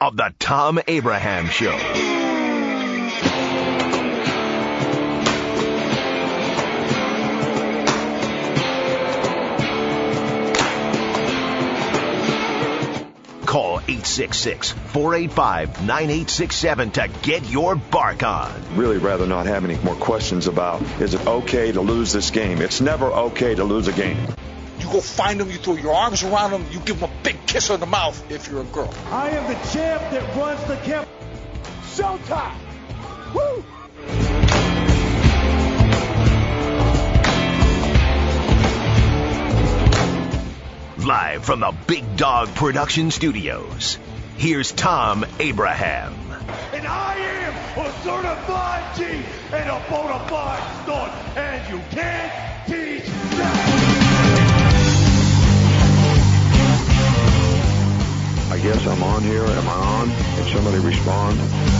of the Tom Abraham Show. Call 866-485-9867 to get your bark on. Really rather not have any more questions about, is it okay to lose this game? It's never okay to lose a game. You go find them, you throw your arms around them, you give them a big kiss on the mouth if you're a girl. I am the champ that runs the camp. Showtime! Woo! Live from the Big Dog Production Studios, here's Tom Abraham. And I am a certified G and a bona fide stud, and you can't teach that. I guess I'm on here. Am I on? Can somebody respond?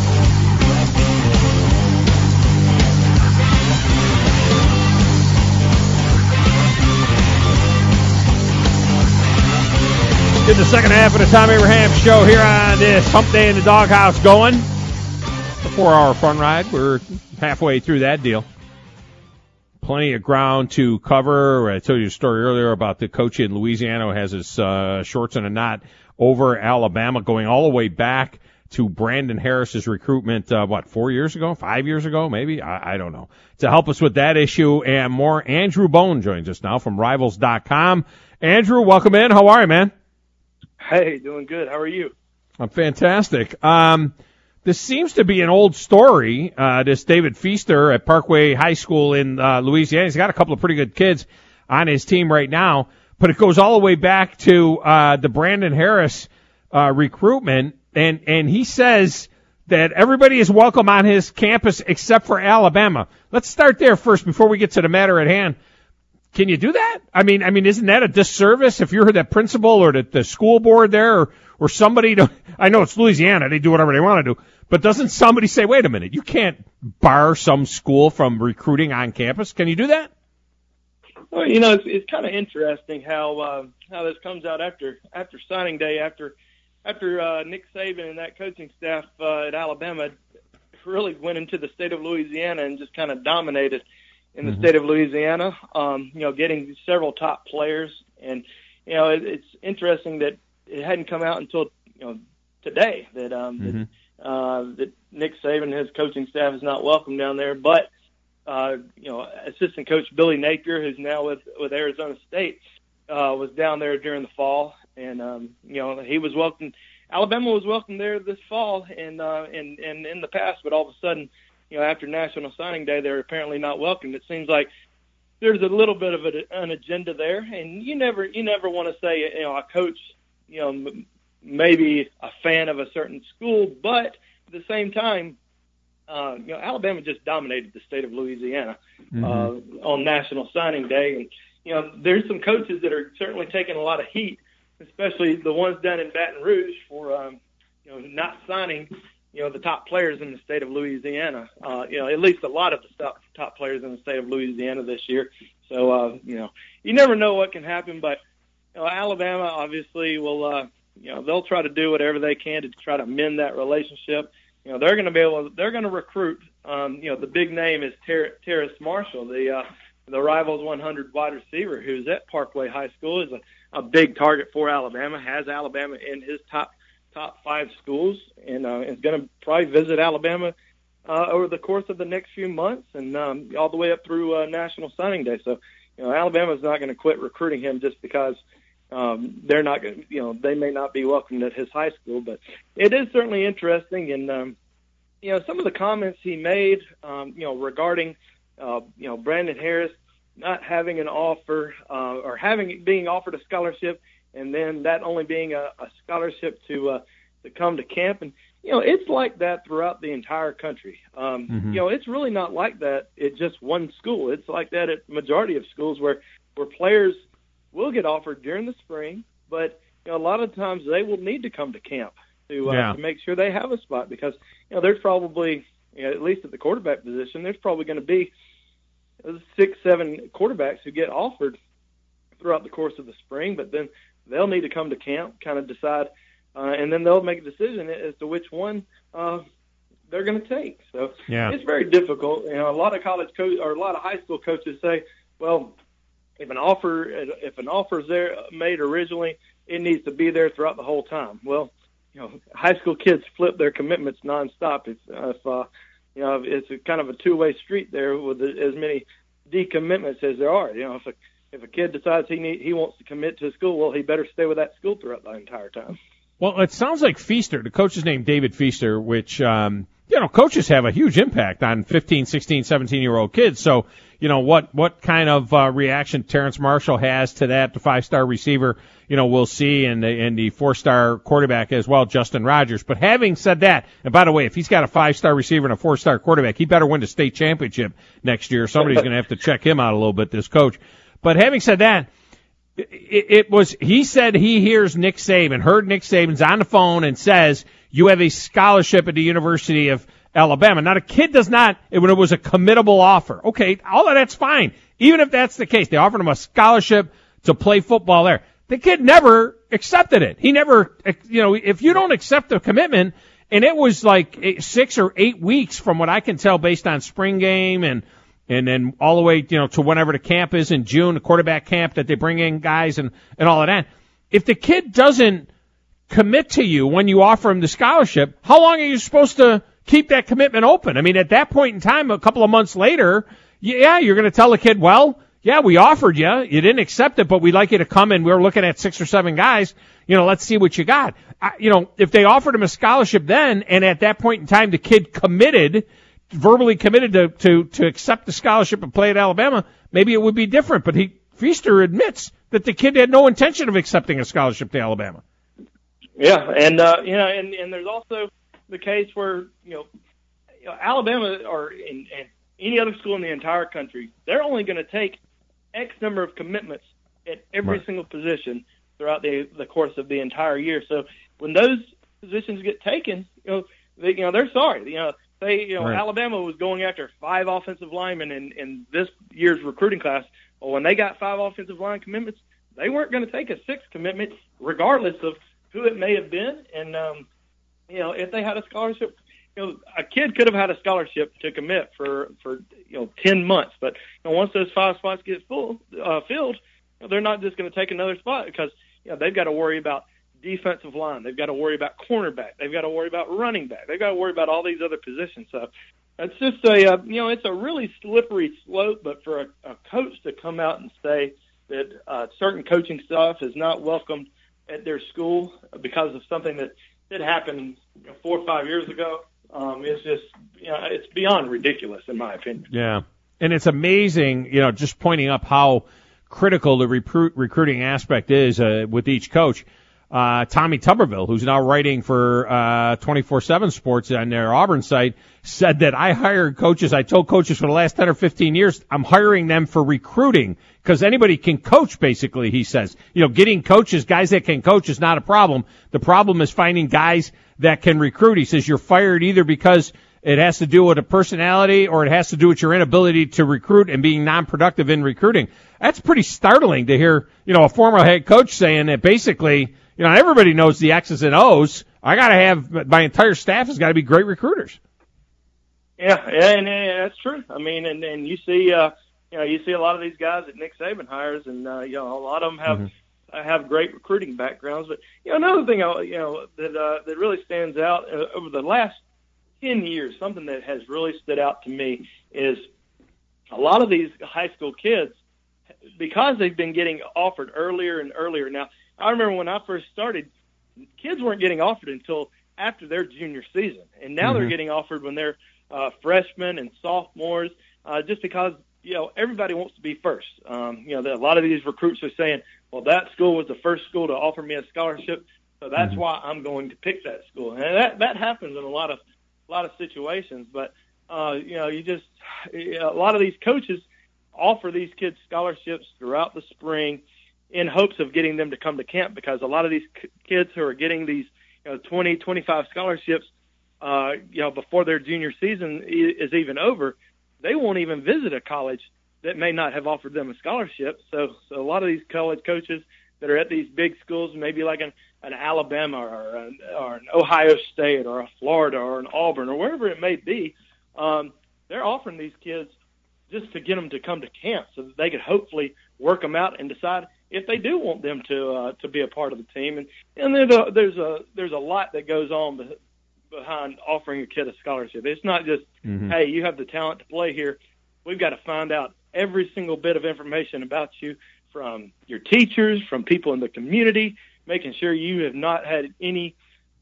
Get the second half of the Tom Abraham Show here on this Hump Day in the Doghouse going. The 4-hour fun ride. We're halfway through that deal. Plenty of ground to cover. I told you a story earlier about the coach in Louisiana who has his shorts in a knot over Alabama, going all the way back to Brandon Harris's recruitment, 4 years ago, 5 years ago, maybe? I don't know. To help us with that issue and more, Andrew Bone joins us now from Rivals.com. Andrew, welcome in. How are you, man? Hey, doing good. How are you? I'm fantastic. This seems to be an old story, this David Feaster at Parkway High School in Louisiana. He's got a couple of pretty good kids on his team right now, but it goes all the way back to the Brandon Harris recruitment, and he says that everybody is welcome on his campus except for Alabama. Let's start there first before we get to the matter at hand. Can you do that? I mean, isn't that a disservice if you're the principal or the school board there or somebody? I know it's Louisiana; they do whatever they want to do. But doesn't somebody say, "Wait a minute, you can't bar some school from recruiting on campus"? Can you do that? Well, it's kind of interesting how this comes out after signing day, after Nick Saban and that coaching staff at Alabama really went into the state of Louisiana and just kind of dominated in the state of Louisiana, getting several top players. And, it's interesting that it hadn't come out until, today that Nick Saban and his coaching staff is not welcome down there. But, assistant coach Billy Napier, who's now with Arizona State, was down there during the fall. And, he was welcome. Alabama was welcome there this fall and in the past, but all of a sudden, after National Signing Day, they're apparently not welcome. It seems like there's a little bit of an agenda there, and you never want to say, a coach, maybe a fan of a certain school, but at the same time, Alabama just dominated the state of Louisiana on National Signing Day, and there's some coaches that are certainly taking a lot of heat, especially the ones down in Baton Rouge for not signing the top players in the state of Louisiana, at least a lot of the top players in the state of Louisiana this year. So, you never know what can happen, but, Alabama obviously will, they'll try to do whatever they can to try to mend that relationship. They're going to recruit, the big name is Terrace Marshall, the Rivals 100 wide receiver who's at Parkway High School, is a big target for Alabama, has Alabama in his top 5 schools, and is going to probably visit Alabama over the course of the next few months and all the way up through National Signing Day. So, Alabama's not going to quit recruiting him just because they're not going to, they may not be welcomed at his high school. But it is certainly interesting, and some of the comments he made, regarding Brandon Harris not having an offer or being offered a scholarship, and then that only being a scholarship to come to camp. And, it's like that throughout the entire country. It's really not like that at just one school. It's like that at the majority of schools where players will get offered during the spring, but, a lot of times they will need to come to camp to make sure they have a spot because, there's probably, at least at the quarterback position, there's probably going to be 6-7 quarterbacks who get offered throughout the course of the spring, but then they'll need to come to camp, kind of decide and then they'll make a decision as to which one they're going to take. So It's very difficult. A lot of college coaches or a lot of high school coaches say, well, if an offer is there made originally, it needs to be there throughout the whole time. Well, high school kids flip their commitments nonstop. If it's a kind of a two-way street there with as many decommitments as there are. If a kid decides he wants to commit to a school, well, he better stay with that school throughout the entire time. Well, it sounds like Feaster, the coach is named David Feaster, which, coaches have a huge impact on 15, 16, 17-year-old kids. So, what kind of reaction Terrence Marshall has to that, the 5-star receiver, we'll see, and the 4-star quarterback as well, Justin Rogers. But having said that, and by the way, if he's got a 5-star receiver and a 4-star quarterback, he better win the state championship next year. Somebody's going to have to check him out a little bit, this coach. But having said that, he said he hears Nick Saban, heard Nick Saban's on the phone and says, you have a scholarship at the University of Alabama. Now, the kid does not, when it was a committable offer. Okay, all of that's fine. Even if that's the case, they offered him a scholarship to play football there. The kid never accepted it. He never, if you don't accept the commitment, and it was like 6 or 8 weeks from what I can tell based on spring game and then all the way, to whenever the camp is in June, the quarterback camp that they bring in guys and all of that. If the kid doesn't commit to you when you offer him the scholarship, how long are you supposed to keep that commitment open? I mean, at that point in time, a couple of months later, you're going to tell the kid, well, yeah, we offered you. You didn't accept it, but we'd like you to come in. We're looking at 6 or 7 guys. Let's see what you got. If they offered him a scholarship then, and at that point in time, the kid verbally committed to accept the scholarship and play at Alabama, maybe it would be different. But Feaster admits that the kid had no intention of accepting a scholarship to Alabama. Yeah, and there's also the case where Alabama or in any other school in the entire country, they're only going to take X number of commitments at every single position throughout the course of the entire year. So when those positions get taken, they're sorry. Alabama was going after 5 offensive linemen in this year's recruiting class. Well, when they got 5 offensive line commitments, they weren't going to take a 6th commitment, regardless of who it may have been. And if they had a scholarship, a kid could have had a scholarship to commit for 10 months. But once those 5 spots get filled, they're not just going to take another spot because they've got to worry about defensive line. They've got to worry about cornerback. They've got to worry about running back. They've got to worry about all these other positions. So it's just it's a really slippery slope. But for a coach to come out and say that certain coaching staff is not welcomed at their school because of something that happened 4 or 5 years ago, it's just it's beyond ridiculous in my opinion. Yeah, and it's amazing, just pointing up how critical the recruiting aspect is with each coach. Tommy Tuberville, who's now writing for 24/7 Sports on their Auburn site, said that I told coaches for the last 10 or 15 years, I'm hiring them for recruiting because anybody can coach, basically, he says. Getting coaches, guys that can coach is not a problem. The problem is finding guys that can recruit. He says you're fired either because it has to do with a personality or it has to do with your inability to recruit and being non-productive in recruiting. That's pretty startling to hear, a former head coach saying that basically, everybody knows the X's and O's. I got to have my entire staff has got to be great recruiters. Yeah, and that's true. I mean, and you see, you see a lot of these guys that Nick Saban hires, and a lot of them have great recruiting backgrounds. But another thing, that really stands out over the last 10 years, something that has really stood out to me is a lot of these high school kids, because they've been getting offered earlier and earlier. Now, I remember when I first started, kids weren't getting offered until after their junior season, and now they're getting offered when they're freshmen and sophomores, just because everybody wants to be first. A lot of these recruits are saying, well, that school was the first school to offer me a scholarship, so that's why I'm going to pick that school. And that happens in a lot of situations. But a lot of these coaches offer these kids scholarships throughout the spring in hopes of getting them to come to camp, because a lot of these kids who are getting these 20, 25 scholarships before their junior season is even over, they won't even visit a college that may not have offered them a scholarship. So a lot of these college coaches that are at these big schools, maybe like an an Alabama or an Ohio State or a Florida or an Auburn or wherever it may be, they're offering these kids just to get them to come to camp so that they could hopefully work them out and decide if they do want them to be a part of the team. And there's a lot that goes on behind offering a kid a scholarship. It's not just, hey, you have the talent to play here. We've got to find out every single bit of information about you from your teachers, from people in the community, making sure you have not had any,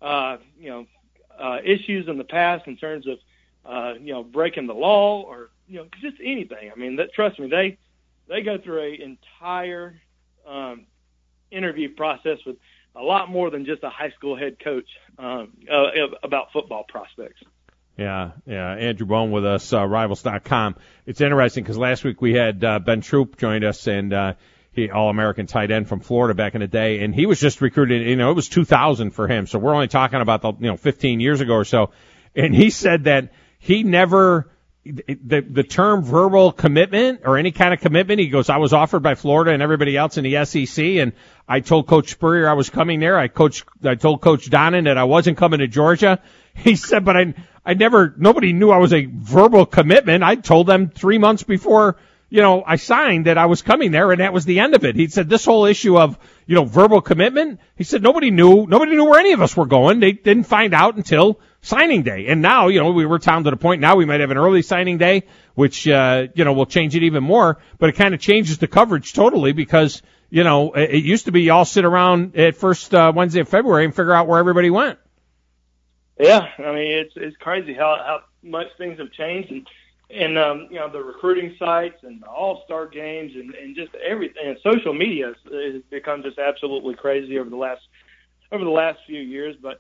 issues in the past in terms of, breaking the law or, just anything. I mean, trust me, they go through an entire interview process with a lot more than just a high school head coach about football prospects. Yeah. Andrew Bone with us, Rivals.com. It's interesting because last week we had Ben Troop joined us, and he All-American tight end from Florida back in the day, and he was just recruited. It was 2000 for him, so we're only talking about 15 years ago or so. And he said that he never. The term verbal commitment or any kind of commitment, he goes, I was offered by Florida and everybody else in the SEC, and I told Coach Spurrier I was coming there. I told Coach Donnan that I wasn't coming to Georgia. He said, but nobody knew I was a verbal commitment. I told them 3 months before, I signed that I was coming there, and that was the end of it. He said this whole issue of, verbal commitment, he said nobody knew where any of us were going. They didn't find out until signing day. And now, we were down to the point now we might have an early signing day, which, will change it even more, but it kind of changes the coverage totally because, it used to be you all sit around at first Wednesday of February and figure out where everybody went. Yeah. I mean, it's crazy how much things have changed and the recruiting sites and the all-star games and just everything. And social media has become just absolutely crazy over the last few years, but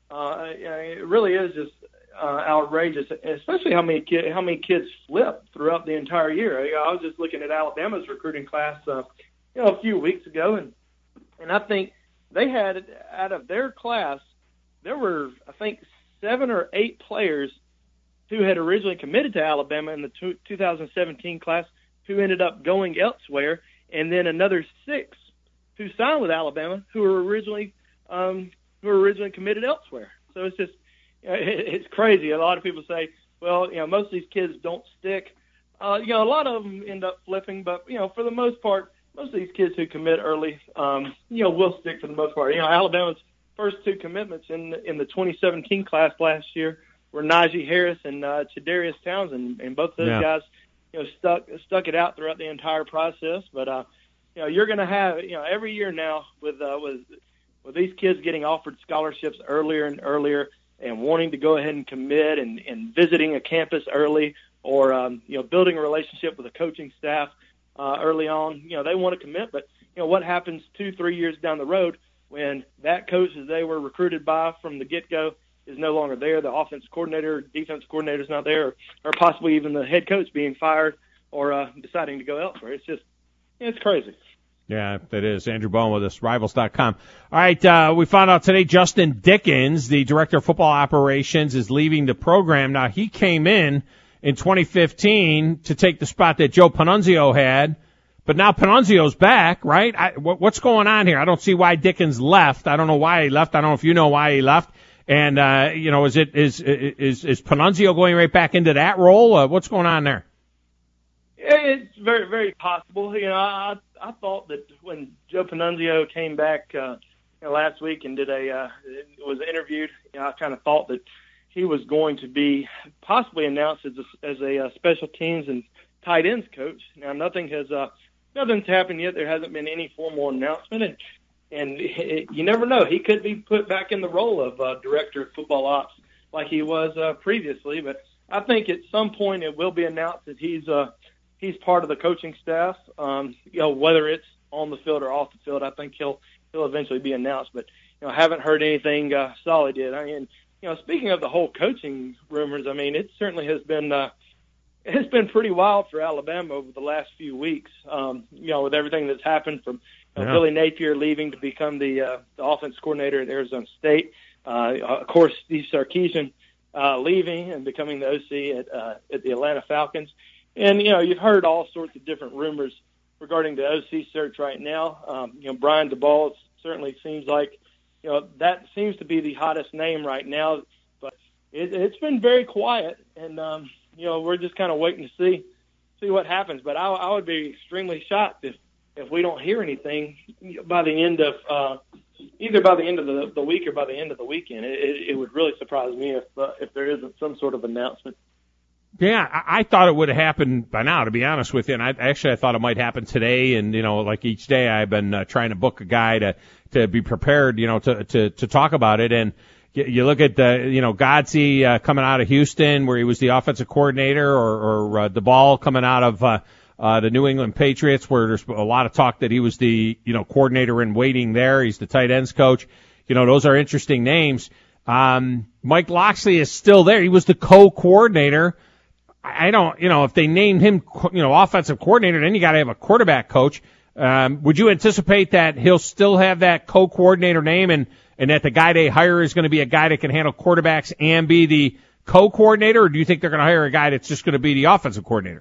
it really is just outrageous, especially how many kids flip throughout the entire year. I was just looking at Alabama's recruiting class, a few weeks ago, and I think they had out of their class, there were 7 or 8 players who had originally committed to Alabama in the 2017 class who ended up going elsewhere, and then another 6 who signed with Alabama who were originally committed elsewhere. So it's just, it's crazy. A lot of people say, well, most of these kids don't stick. A lot of them end up flipping, but, for the most part, most of these kids who commit early, will stick for the most part. Alabama's first 2 commitments in the 2017 class last year were Najee Harris and Chadarius Townsend, and both of those guys, stuck it out throughout the entire process. But, you're going to have, every year now with these kids getting offered scholarships earlier and earlier and wanting to go ahead and commit and visiting a campus early or, building a relationship with the coaching staff early on, they want to commit. But, what happens 2-3 years down the road when that coach that they were recruited by from the get-go is no longer there, the offense coordinator, defense coordinator is not there, or possibly even the head coach being fired or deciding to go elsewhere. It's just, it's crazy. Yeah, that is. Andrew Bone with us, Rivals.com. All right, we found out today Justin Dickens, the director of football operations, is leaving the program. Now, he came in 2015 to take the spot that Joe Panunzio had, but now Panunzio's back, right? What's going on here? I don't see why Dickens left. I don't know why he left. I don't know if you know why he left. And, is Panunzio going right back into that role? What's going on there? It's very, very possible. I thought that when Joe Panunzio came back last week and was interviewed, I kind of thought that he was going to be possibly announced as a special teams and tight ends coach. Now nothing's happened yet. There hasn't been any formal announcement, and you never know. He could be put back in the role of director of football ops like he was previously. But I think at some point it will be announced that he's part of the coaching staff. Whether it's on the field or off the field, I think he'll eventually be announced. But haven't heard anything solid yet. I mean, speaking of the whole coaching rumors, I mean, it certainly has been it's been pretty wild for Alabama over the last few weeks. With everything that's happened from Billy Napier leaving to become the offense coordinator at Arizona State. Of course, Steve Sarkisian leaving and becoming the OC at the Atlanta Falcons. And, you've heard all sorts of different rumors regarding the OC search right now. Brian Daboll certainly seems like that seems to be the hottest name right now. But it's been very quiet, and we're just kind of waiting to see what happens. But I would be extremely shocked if we don't hear anything by the end of either by the end of the week or by the end of the weekend. It would really surprise me if there isn't some sort of announcement. Yeah, I thought it would have happened by now, to be honest with you. And I thought it might happen today. And, like each day I've been trying to book a guy to be prepared, to talk about it. And you look at Godsey coming out of Houston, where he was the offensive coordinator, or the ball coming out of the New England Patriots, where there's a lot of talk that he was the coordinator in waiting there. He's the tight ends coach. Those are interesting names. Mike Locksley is still there. He was the co-coordinator. I don't, if they named him, offensive coordinator, then you got to have a quarterback coach. Would you anticipate that he'll still have that co-coordinator name, and that the guy they hire is going to be a guy that can handle quarterbacks and be the co-coordinator, or do you think they're going to hire a guy that's just going to be the offensive coordinator?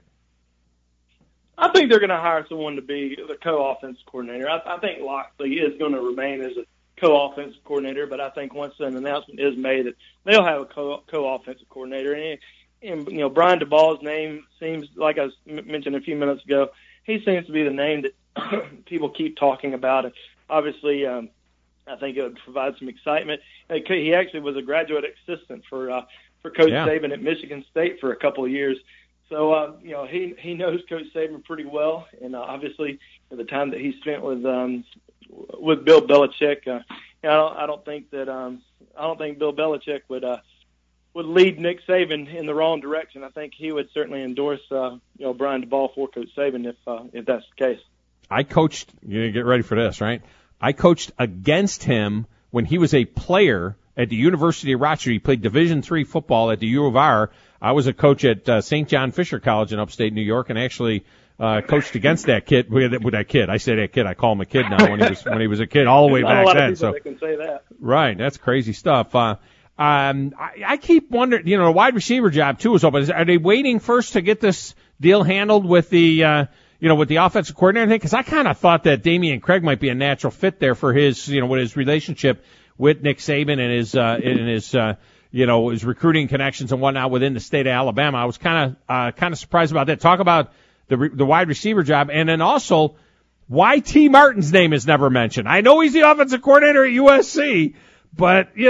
I think they're going to hire someone to be the co-offensive coordinator. I think Locksley is going to remain as a co-offensive coordinator, but I think once an announcement is made that they'll have a co-offensive coordinator. And Brian DeBall's name seems, like I mentioned a few minutes ago, he seems to be the name that people keep talking about. And obviously, I think it would provide some excitement. He actually was a graduate assistant for Coach Saban at Michigan State for a couple of years. So, he knows Coach Saban pretty well. And obviously, the time that he spent with Bill Belichick, I don't think Bill Belichick would lead Nick Saban in the wrong direction. I think he would certainly endorse Brian DeBall for Coach Saban if that's the case. I coached. You get ready for this, right? I coached against him when he was a player at the University of Rochester. He played Division III football at the U of R. I was a coach at St. John Fisher College in upstate New York, and actually coached against that kid. With that kid, I say that kid. I call him a kid now. When he was a kid, all the way back then. So that can say that. Right, that's crazy stuff. I keep wondering, the wide receiver job too is open. Are they waiting first to get this deal handled with the, with the offensive coordinator thing? Because I kind of thought that Damian Craig might be a natural fit there for his, with his relationship with Nick Saban and his recruiting connections and whatnot within the state of Alabama. I was kind of surprised about that. Talk about the wide receiver job, and then also why T. Martin's name is never mentioned. I know he's the offensive coordinator at USC. But, you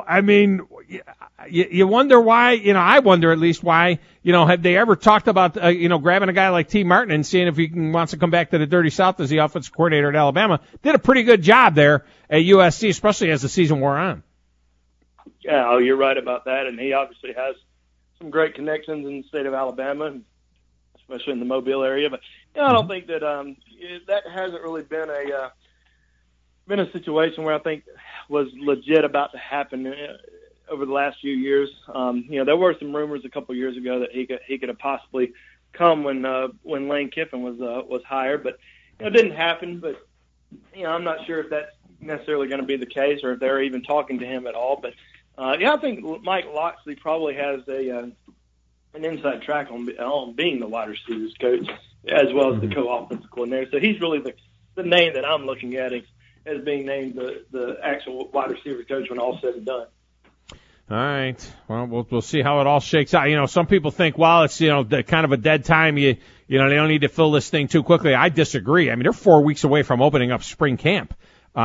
wonder why, I wonder at least why, have they ever talked about, grabbing a guy like T. Martin and seeing if he wants to come back to the Dirty South as the offensive coordinator at Alabama. Did a pretty good job there at USC, especially as the season wore on. Yeah, you're right about that. And he obviously has some great connections in the state of Alabama, especially in the Mobile area. But, I don't think that that hasn't really been a situation where I think was legit about to happen over the last few years. There were some rumors a couple of years ago that he could have possibly come when Lane Kiffin was hired, but it didn't happen. But I'm not sure if that's necessarily going to be the case or if they're even talking to him at all. But I think Mike Locksley probably has an inside track on being the wide receivers coach as well as the co-offensive coordinator. So he's really the name that I'm looking at as being named the actual wide receiver coach when all's said and done. All right. Well, we'll see how it all shakes out. Some people think, well, it's, kind of a dead time. They don't need to fill this thing too quickly. I disagree. I mean, they're 4 weeks away from opening up spring camp.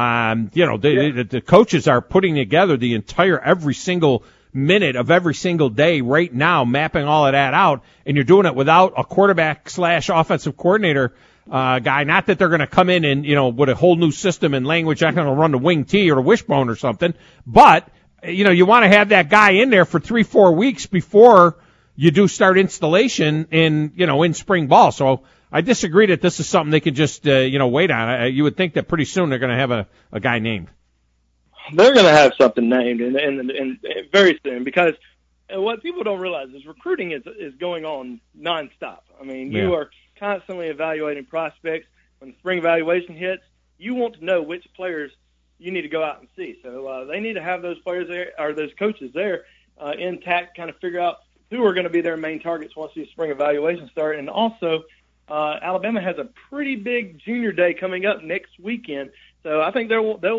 The coaches are putting together every single minute of every single day right now, mapping all of that out, and you're doing it without a quarterback / offensive coordinator guy. Not that they're going to come in and, with a whole new system and language, not going to run the wing T or the wishbone or something. But, you want to have that guy in there for 3-4 weeks before you do start installation in spring ball. So I disagree that this is something they can just, wait on. You would think that pretty soon they're going to have a guy named. They're going to have something named and very soon, because what people don't realize is recruiting is going on nonstop. I mean, you are constantly evaluating prospects. When the spring evaluation hits, you want to know which players you need to go out and see. So they need to have those players there, or those coaches there, intact, kind of figure out who are going to be their main targets once these spring evaluations start. And also, Alabama has a pretty big junior day coming up next weekend. So I think they'll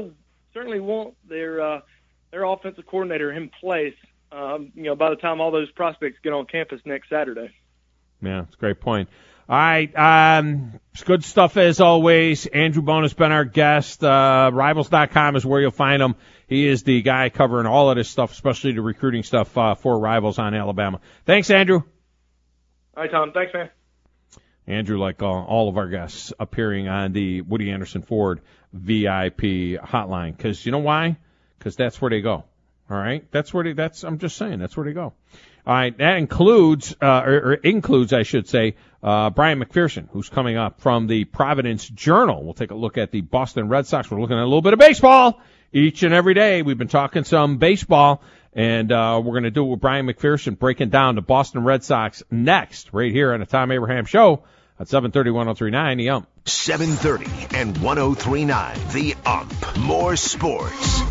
certainly want their offensive coordinator in place, by the time all those prospects get on campus next Saturday. Yeah, it's a great point. All right, it's good stuff as always. Andrew Bone has been our guest. Rivals.com is where you'll find him. He is the guy covering all of this stuff, especially the recruiting stuff for Rivals on Alabama. Thanks, Andrew. All right, Tom. Thanks, man. Andrew, like all of our guests, appearing on the Woody Anderson Ford VIP hotline. Because you know why? Because that's where they go. All right? I'm just saying, that's where they go. All right, that includes, I should say, Brian McPherson, who's coming up from the Providence Journal. We'll take a look at the Boston Red Sox. We're looking at a little bit of baseball each and every day. We've been talking some baseball, and we're going to do it with Brian McPherson breaking down the Boston Red Sox next, right here on the Tom Abraham Show at 730, 1039, The Ump. 730 and 1039, The Ump. More sports.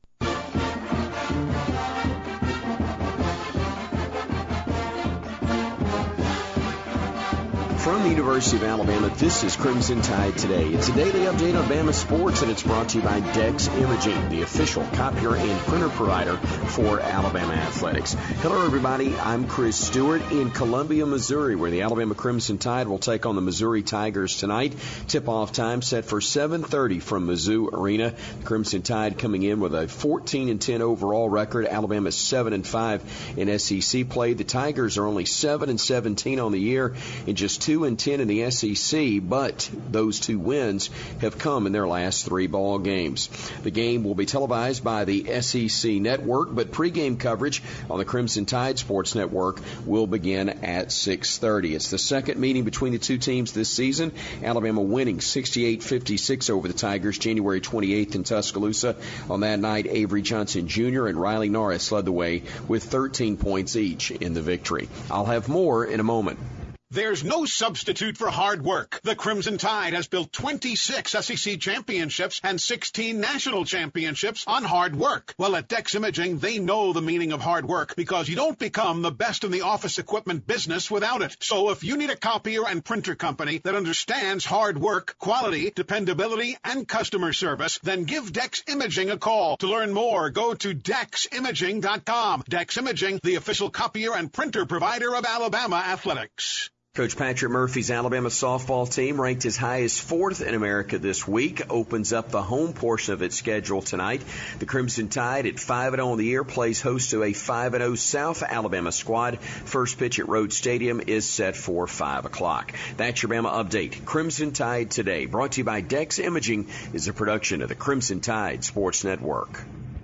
From the University of Alabama, this is Crimson Tide Today. It's a daily update on Bama sports, and it's brought to you by Dex Imaging, the official copier and printer provider for Alabama athletics. Hello, everybody. I'm Chris Stewart in Columbia, Missouri, where the Alabama Crimson Tide will take on the Missouri Tigers tonight. Tip-off time set for 7:30 from Mizzou Arena. The Crimson Tide coming in with a 14-10 overall record. Alabama is 7-5 in SEC play. The Tigers are only 7-17 on the year and just 2-10 in the SEC, but those 2 wins have come in their last 3 ball games. The game will be televised by the SEC Network, but pregame coverage on the Crimson Tide Sports Network will begin at 6:30. It's the second meeting between the 2 teams this season. Alabama winning 68-56 over the Tigers January 28th in Tuscaloosa. On that night, Avery Johnson Jr. and Riley Norris led the way with 13 points each in the victory. I'll have more in a moment. There's no substitute for hard work. The Crimson Tide has built 26 SEC championships and 16 national championships on hard work. Well, at Dex Imaging, they know the meaning of hard work because you don't become the best in the office equipment business without it. So if you need a copier and printer company that understands hard work, quality, dependability, and customer service, then give Dex Imaging a call. To learn more, go to DexImaging.com. Dex Imaging, the official copier and printer provider of Alabama athletics. Coach Patrick Murphy's Alabama softball team, ranked as high as 4th in America this week, opens up the home portion of its schedule tonight. The Crimson Tide at 5-0 on the year plays host to a 5-0 South Alabama squad. First pitch at Rhodes Stadium is set for 5 o'clock. That's your Bama update. Crimson Tide Today, brought to you by Dex Imaging, is a production of the Crimson Tide Sports Network.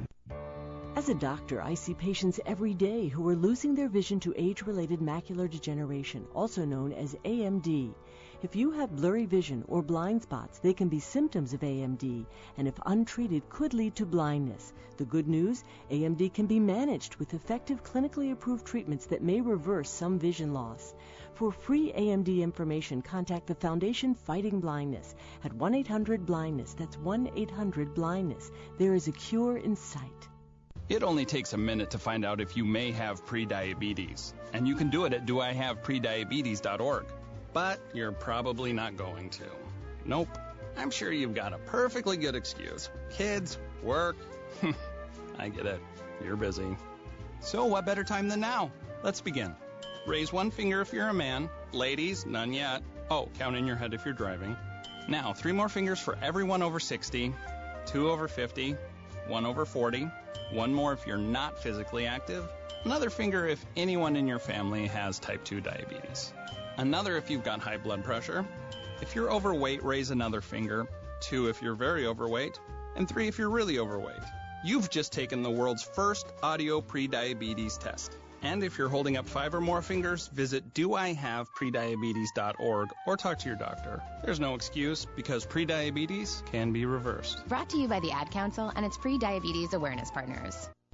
As a doctor, I see patients every day who are losing their vision to age-related macular degeneration, also known as AMD. If you have blurry vision or blind spots, they can be symptoms of AMD, and if untreated, could lead to blindness. The good news, AMD can be managed with effective clinically approved treatments that may reverse some vision loss. For free AMD information, contact the Foundation Fighting Blindness at 1-800-BLINDNESS. That's 1-800-BLINDNESS. There is a cure in sight. It only takes a minute to find out if you may have prediabetes, and you can do it at doihaveprediabetes.org. But you're probably not going to. Nope. I'm sure you've got a perfectly good excuse. Kids, work. I get it. You're busy. So what better time than now? Let's begin. Raise one finger if you're a man. Ladies, none yet. Oh, count in your head if you're driving. Now, 3 more fingers for everyone over 60, 2 over 50, 1 over 40, 1 more if you're not physically active, another finger if anyone in your family has type 2 diabetes, another if you've got high blood pressure. If you're overweight, raise another finger, 2 if you're very overweight, and 3 if you're really overweight. You've just taken the world's first audio prediabetes test. And if you're holding up 5 or more fingers, visit doihaveprediabetes.org or talk to your doctor. There's no excuse because prediabetes can be reversed. Brought to you by the Ad Council and its pre-diabetes awareness partners.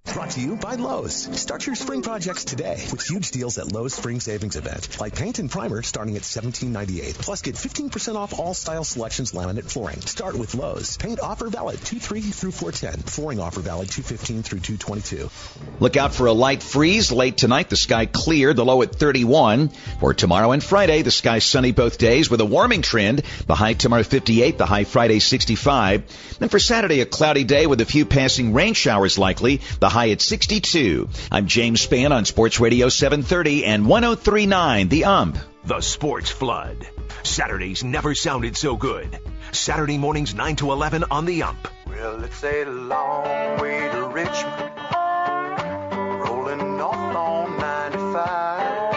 Brought to you by Lowe's. Start your spring projects today with huge deals at Lowe's Spring Savings Event. Like paint and primer starting at $17.98. Plus get 15% off all style selections laminate flooring. Start with Lowe's. Paint offer valid 2/3 through 4/10. Flooring offer valid 2/15 through 2/22. Look out for a light freeze late tonight. The sky clear, the low at 31. For tomorrow and Friday, the sky sunny both days with a warming trend. The high tomorrow 58, the high Friday 65. Then for Saturday, a cloudy day with a few passing rain showers likely. The high at 62. I'm James Spann on Sports Radio 730 and 103.9 The Ump. The Sports Flood. Saturdays never sounded so good. Saturday mornings 9 to 11 on The Ump. Well, it's a long way to Richmond, rolling off on 95,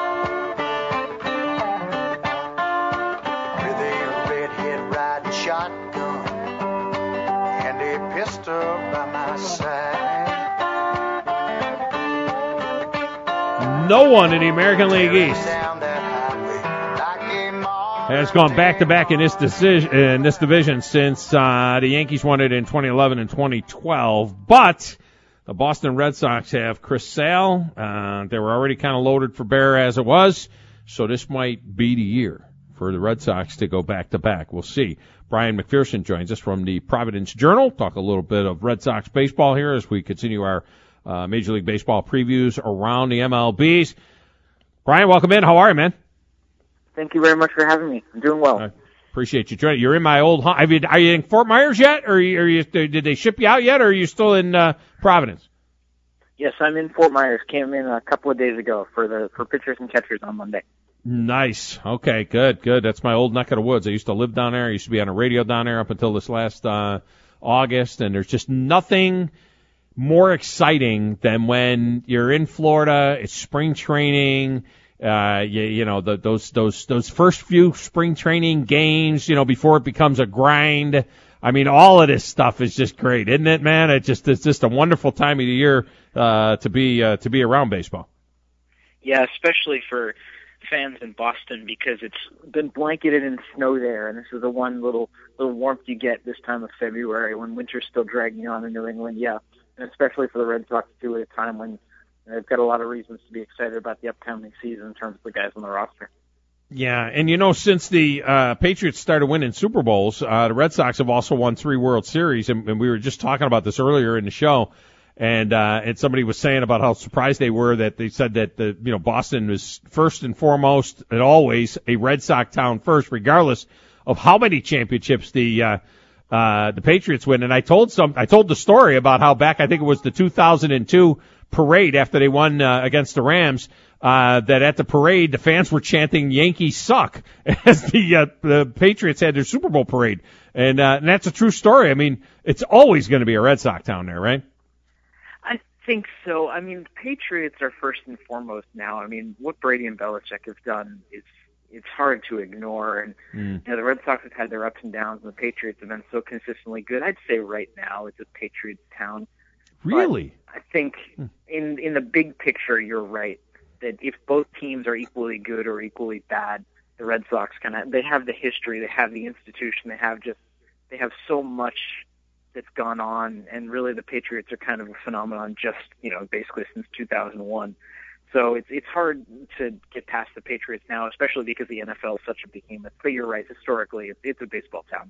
with a redhead riding shotgun and a pistol by my side. No one in the American League East has gone back-to-back in this division since the Yankees won it in 2011 and 2012. But the Boston Red Sox have Chris Sale. They were already kind of loaded for bear as it was, so this might be the year for the Red Sox to go back-to-back. We'll see. Brian McPherson joins us from the Providence Journal. Talk a little bit of Red Sox baseball here as we continue our Major League Baseball previews around the MLBs. Brian, welcome in. How are you, man? Thank you very much for having me. I'm doing well. I appreciate you joining. You're in my old home. Are you in Fort Myers yet, or did they ship you out yet, or are you still in Providence? Yes, I'm in Fort Myers. Came in a couple of days ago for pitchers and catchers on Monday. Nice. Okay, good. That's my old neck of the woods. I used to live down there. I used to be on a radio down there up until this last August, and there's just nothing more exciting than when you're in Florida. It's spring training. Those first few spring training games, before it becomes a grind. I mean, all of this stuff is just great, isn't it, man? It's just a wonderful time of the year to be around baseball. Yeah, especially for fans in Boston, because it's been blanketed in snow there, and this is the one little warmth you get this time of February when winter's still dragging on in New England. Yeah, and especially for the Red Sox too, at a time when they've got a lot of reasons to be excited about the upcoming season in terms of the guys on the roster. Yeah, and since the Patriots started winning Super Bowls, the Red Sox have also won 3 World Series, and we were just talking about this earlier in the show, and somebody was saying about how surprised they were that they said that Boston was first and foremost and always a Red Sox town first, regardless of how many championships the Patriots win. And I told the story about how back, I think it was the 2002 parade after they won against the Rams, that at the parade the fans were chanting "Yankees suck" as the Patriots had their Super Bowl parade, and that's a true story. I mean, it's always going to be a Red Sox town there, right? I think so. I mean, the Patriots are first and foremost now. I mean, what Brady and Belichick have done is it's hard to ignore, and the Red Sox have had their ups and downs, and the Patriots have been so consistently good. I'd say right now it's a Patriots town. Really? But I think in the big picture, you're right, that if both teams are equally good or equally bad, the Red Sox they have the history, they have the institution, they have so much that's gone on, and really the Patriots are kind of a phenomenon just, basically since 2001. So it's hard to get past the Patriots now, especially because the NFL is such a behemoth. But you're right, historically, it's a baseball town.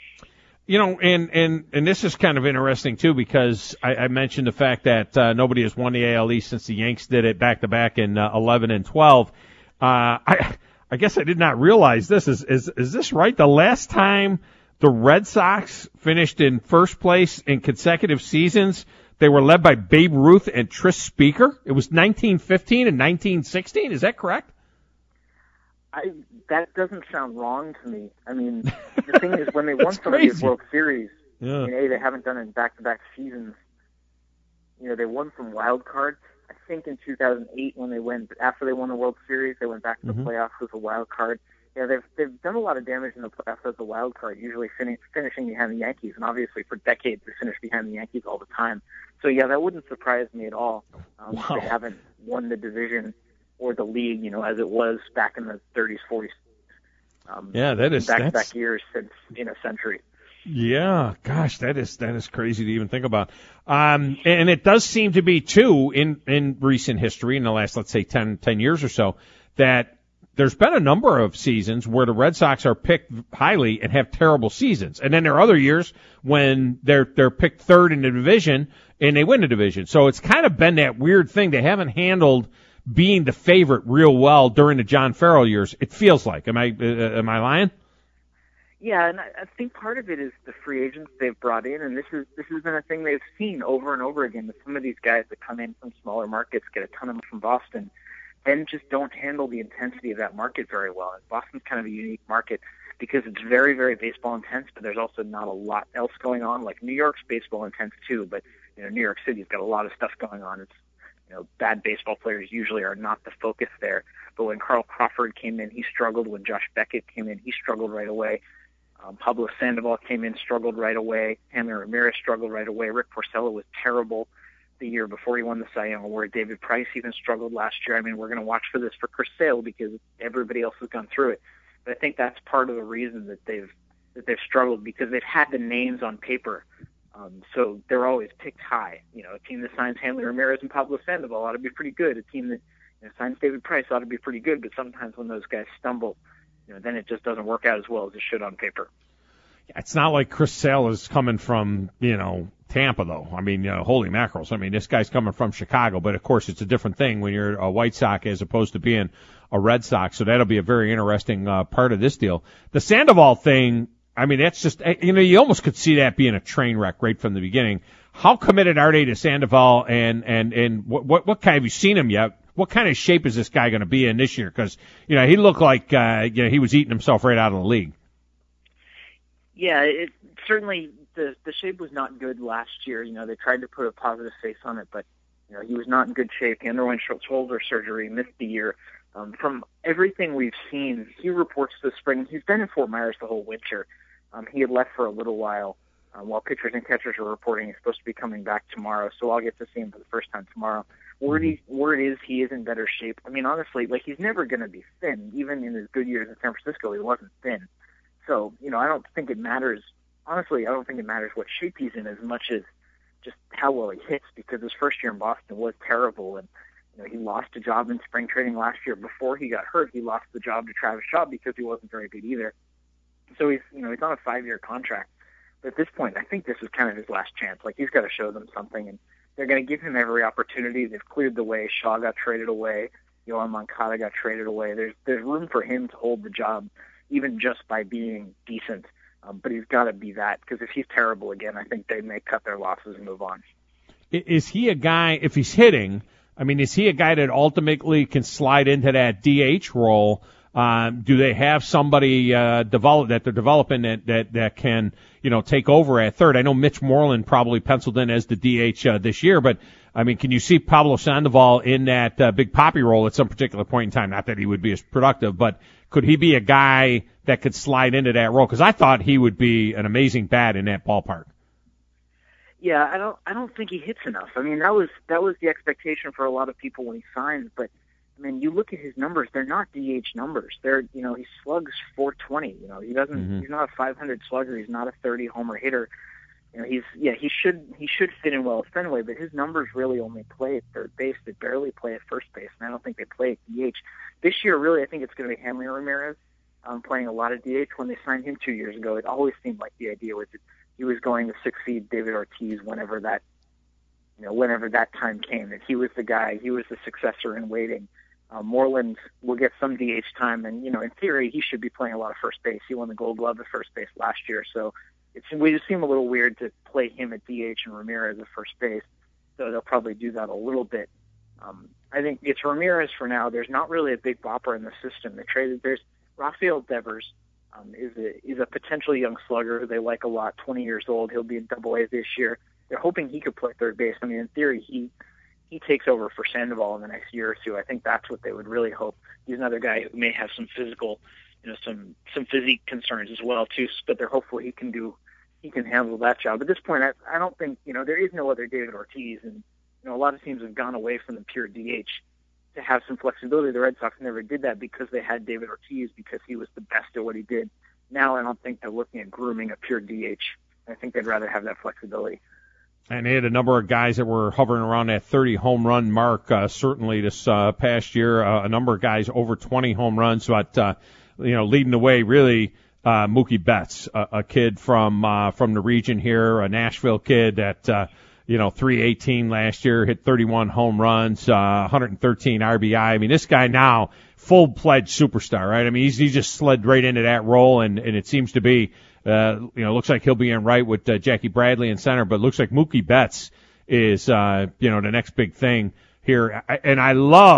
And this is kind of interesting too, because I mentioned the fact that nobody has won the AL East since the Yanks did it back-to-back in 11 and 12. I guess I did not realize this. Is this right? The last time the Red Sox finished in first place in consecutive seasons, they were led by Babe Ruth and Tris Speaker. It was 1915 and 1916. Is that correct? That doesn't sound wrong to me. I mean, the thing is, when they won some of these World Series, they haven't done it in back-to-back seasons. They won some wild cards. I think in 2008, after they won the World Series, they went back to the playoffs with a wild card. Yeah, they've done a lot of damage in the playoffs as a wild card, usually finishing behind the Yankees, and obviously for decades they finished behind the Yankees all the time. So yeah, that wouldn't surprise me at all. They haven't won the division or the league, as it was back in the 30s, 40s. That is back-to-back years since in a century. Yeah, gosh, that is crazy to even think about. And it does seem to be too in recent history, in the last, let's say 10 years or so, that there's been a number of seasons where the Red Sox are picked highly and have terrible seasons. And then there are other years when they're picked third in the division and they win the division. So it's kind of been that weird thing. They haven't handled being the favorite real well during the John Farrell years. It feels like. Am I lying? Yeah, and I think part of it is the free agents they've brought in, and this has been a thing they've seen over and over again with some of these guys that come in from smaller markets, get a ton of them from Boston, then just don't handle the intensity of that market very well. And Boston's kind of a unique market because it's very, very baseball intense, but there's also not a lot else going on. Like New York's baseball intense too, but New York City's got a lot of stuff going on. It's bad baseball players usually are not the focus there. But when Carl Crawford came in, he struggled. When Josh Beckett came in, he struggled right away. Pablo Sandoval came in, struggled right away. Hanley Ramirez struggled right away. Rick Porcello was terrible the year before he won the Cy Young Award. David Price even struggled last year. I mean, we're going to watch for this for Chris Sale because everybody else has gone through it. But I think that's part of the reason that they've struggled, because they've had the names on paper. So they're always picked high. A team that signs Hanley Ramirez and Pablo Sandoval ought to be pretty good. A team that signs David Price ought to be pretty good. But sometimes when those guys stumble, then it just doesn't work out as well as it should on paper. It's not like Chris Sale is coming from, Tampa, though. I mean, holy mackerels. I mean, this guy's coming from Chicago, but of course it's a different thing when you're a White Sox as opposed to being a Red Sox. So that'll be a very interesting part of this deal. The Sandoval thing, I mean, that's just, you almost could see that being a train wreck right from the beginning. How committed are they to Sandoval, and what kind, have you seen him yet? What kind of shape is this guy going to be in this year? Because, he looked like, he was eating himself right out of the league. Yeah, it certainly, the shape was not good last year. They tried to put a positive face on it, but, he was not in good shape. He underwent shoulder surgery, missed the year. From everything we've seen, he reports this spring. He's been in Fort Myers the whole winter. He had left for a little while while pitchers and catchers are reporting he's supposed to be coming back tomorrow, so I'll get to see him for the first time tomorrow. Word is he is in better shape. I mean, honestly, he's never going to be thin. Even in his good years in San Francisco, he wasn't thin. So, I don't think it matters. Honestly, I don't think it matters what shape he's in as much as just how well he hits, because his first year in Boston was terrible, and he lost a job in spring training last year. Before he got hurt, he lost the job to Travis Shaw because he wasn't very good either. So he's on a 5-year contract. But at this point, I think this is kind of his last chance. He's got to show them something, and they're going to give him every opportunity. They've cleared the way. Shaw got traded away. Yohan Moncada got traded away. There's room for him to hold the job, even just by being decent. But he's got to be that, because if he's terrible again, I think they may cut their losses and move on. Is he a guy, if he's hitting, is he a guy that ultimately can slide into that DH role? Do they have somebody they're developing that can, take over at third? I know Mitch Moreland probably penciled in as the DH this year, but can you see Pablo Sandoval in that Big Papi role at some particular point in time? Not that he would be as productive, but could he be a guy that could slide into that role? Because I thought he would be an amazing bat in that ballpark. Yeah, I don't think he hits enough. That was the expectation for a lot of people when he signed, but you look at his numbers, they're not DH numbers. They're, he slugs .420. He doesn't, he's not a 500 slugger. He's not a 30 homer hitter. He should fit in well at Fenway, but his numbers really only play at third base. They barely play at first base, and I don't think they play at DH. This year, really, I think it's going to be Hanley Ramirez playing a lot of DH. When they signed him 2 years ago, it always seemed like the idea was that he was going to succeed David Ortiz whenever that time came, that he was the guy, he was the successor in waiting. Moreland will get some DH time, and, in theory, he should be playing a lot of first base. He won the Gold Glove at first base last year, so we just seem a little weird to play him at DH and Ramirez at first base, so they'll probably do that a little bit. I think it's Ramirez for now. There's not really a big bopper in the system. There's Rafael Devers, is a potential young slugger who they like a lot, 20 years old. He'll be in Double-A this year. They're hoping he could play third base. In theory, he takes over for Sandoval in the next year or two. I think that's what they would really hope. He's another guy who may have some physical, some physique concerns as well too, but they're hopeful he can handle that job. At this point, I don't think, there is no other David Ortiz, and a lot of teams have gone away from the pure DH to have some flexibility. The Red Sox never did that because they had David Ortiz, because he was the best at what he did. Now I don't think they're looking at grooming a pure DH. I think they'd rather have that flexibility. And they had a number of guys that were hovering around that 30 home run mark, certainly this past year. A number of guys over 20 home runs, but leading the way really Mookie Betts, a kid from the region here, a Nashville kid that 318 last year, hit 31 home runs, 113 RBI. I mean, this guy now full-fledged superstar, right? I mean, he just slid right into that role, and it seems to be. Looks like he'll be in right with Jackie Bradley in center, but looks like Mookie Betts is, the next big thing here. And I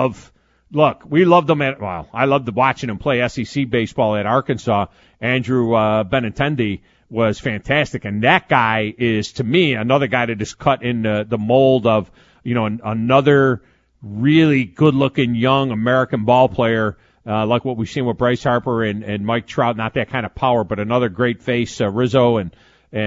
we loved him I loved watching him play SEC baseball at Arkansas. Andrew Benintendi was fantastic, and that guy is, to me, another guy to just cut in the mold of, another really good-looking young American ball player. Like what we've seen with Bryce Harper and Mike Trout, not that kind of power, but another great face, Rizzo, and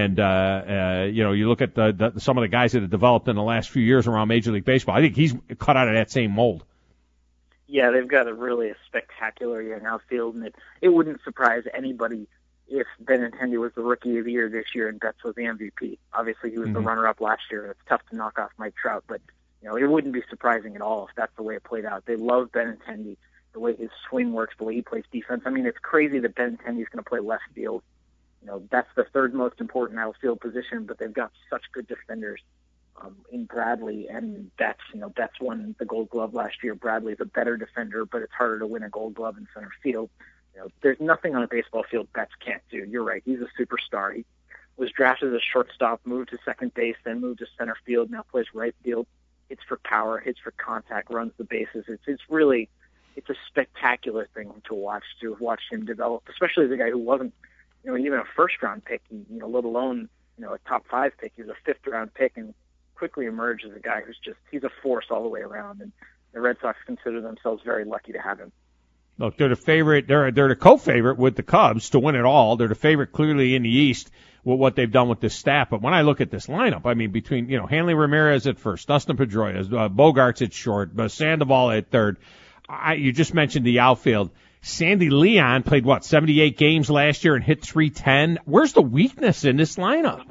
you look at some of the guys that have developed in the last few years around Major League Baseball. I think he's cut out of that same mold. Yeah, they've got a spectacular young outfield, and it wouldn't surprise anybody if Benintendi was the Rookie of the Year this year and Betts was the MVP. Obviously, he was the runner-up last year. It's tough to knock off Mike Trout, but it wouldn't be surprising at all if that's the way it played out. They love Benintendi. The way his swing works, the way he plays defense. I mean, it's crazy that Benintendi is going to play left field. That's the third most important outfield position, but they've got such good defenders in Bradley and Betts. Betts won the Gold Glove last year. Bradley's a better defender, but it's harder to win a Gold Glove in center field. There's nothing on a baseball field Betts can't do. You're right. He's a superstar. He was drafted as a shortstop, moved to second base, then moved to center field, now plays right field. Hits for power, hits for contact, runs the bases. It's a spectacular thing to watch him develop, especially as a guy who wasn't, even a first-round pick, let alone, a top-5 pick. He was a fifth-round pick and quickly emerged as a guy he's a force all the way around. And the Red Sox consider themselves very lucky to have him. Look, they're the favorite. They're the co-favorite with the Cubs to win it all. They're the favorite clearly in the East with what they've done with this staff. But when I look at this lineup, I mean, between, Hanley Ramirez at first, Dustin Pedroia, Bogarts at short, Sandoval at third. You just mentioned the outfield. Sandy Leon played, 78 games last year and hit .310. Where's the weakness in this lineup?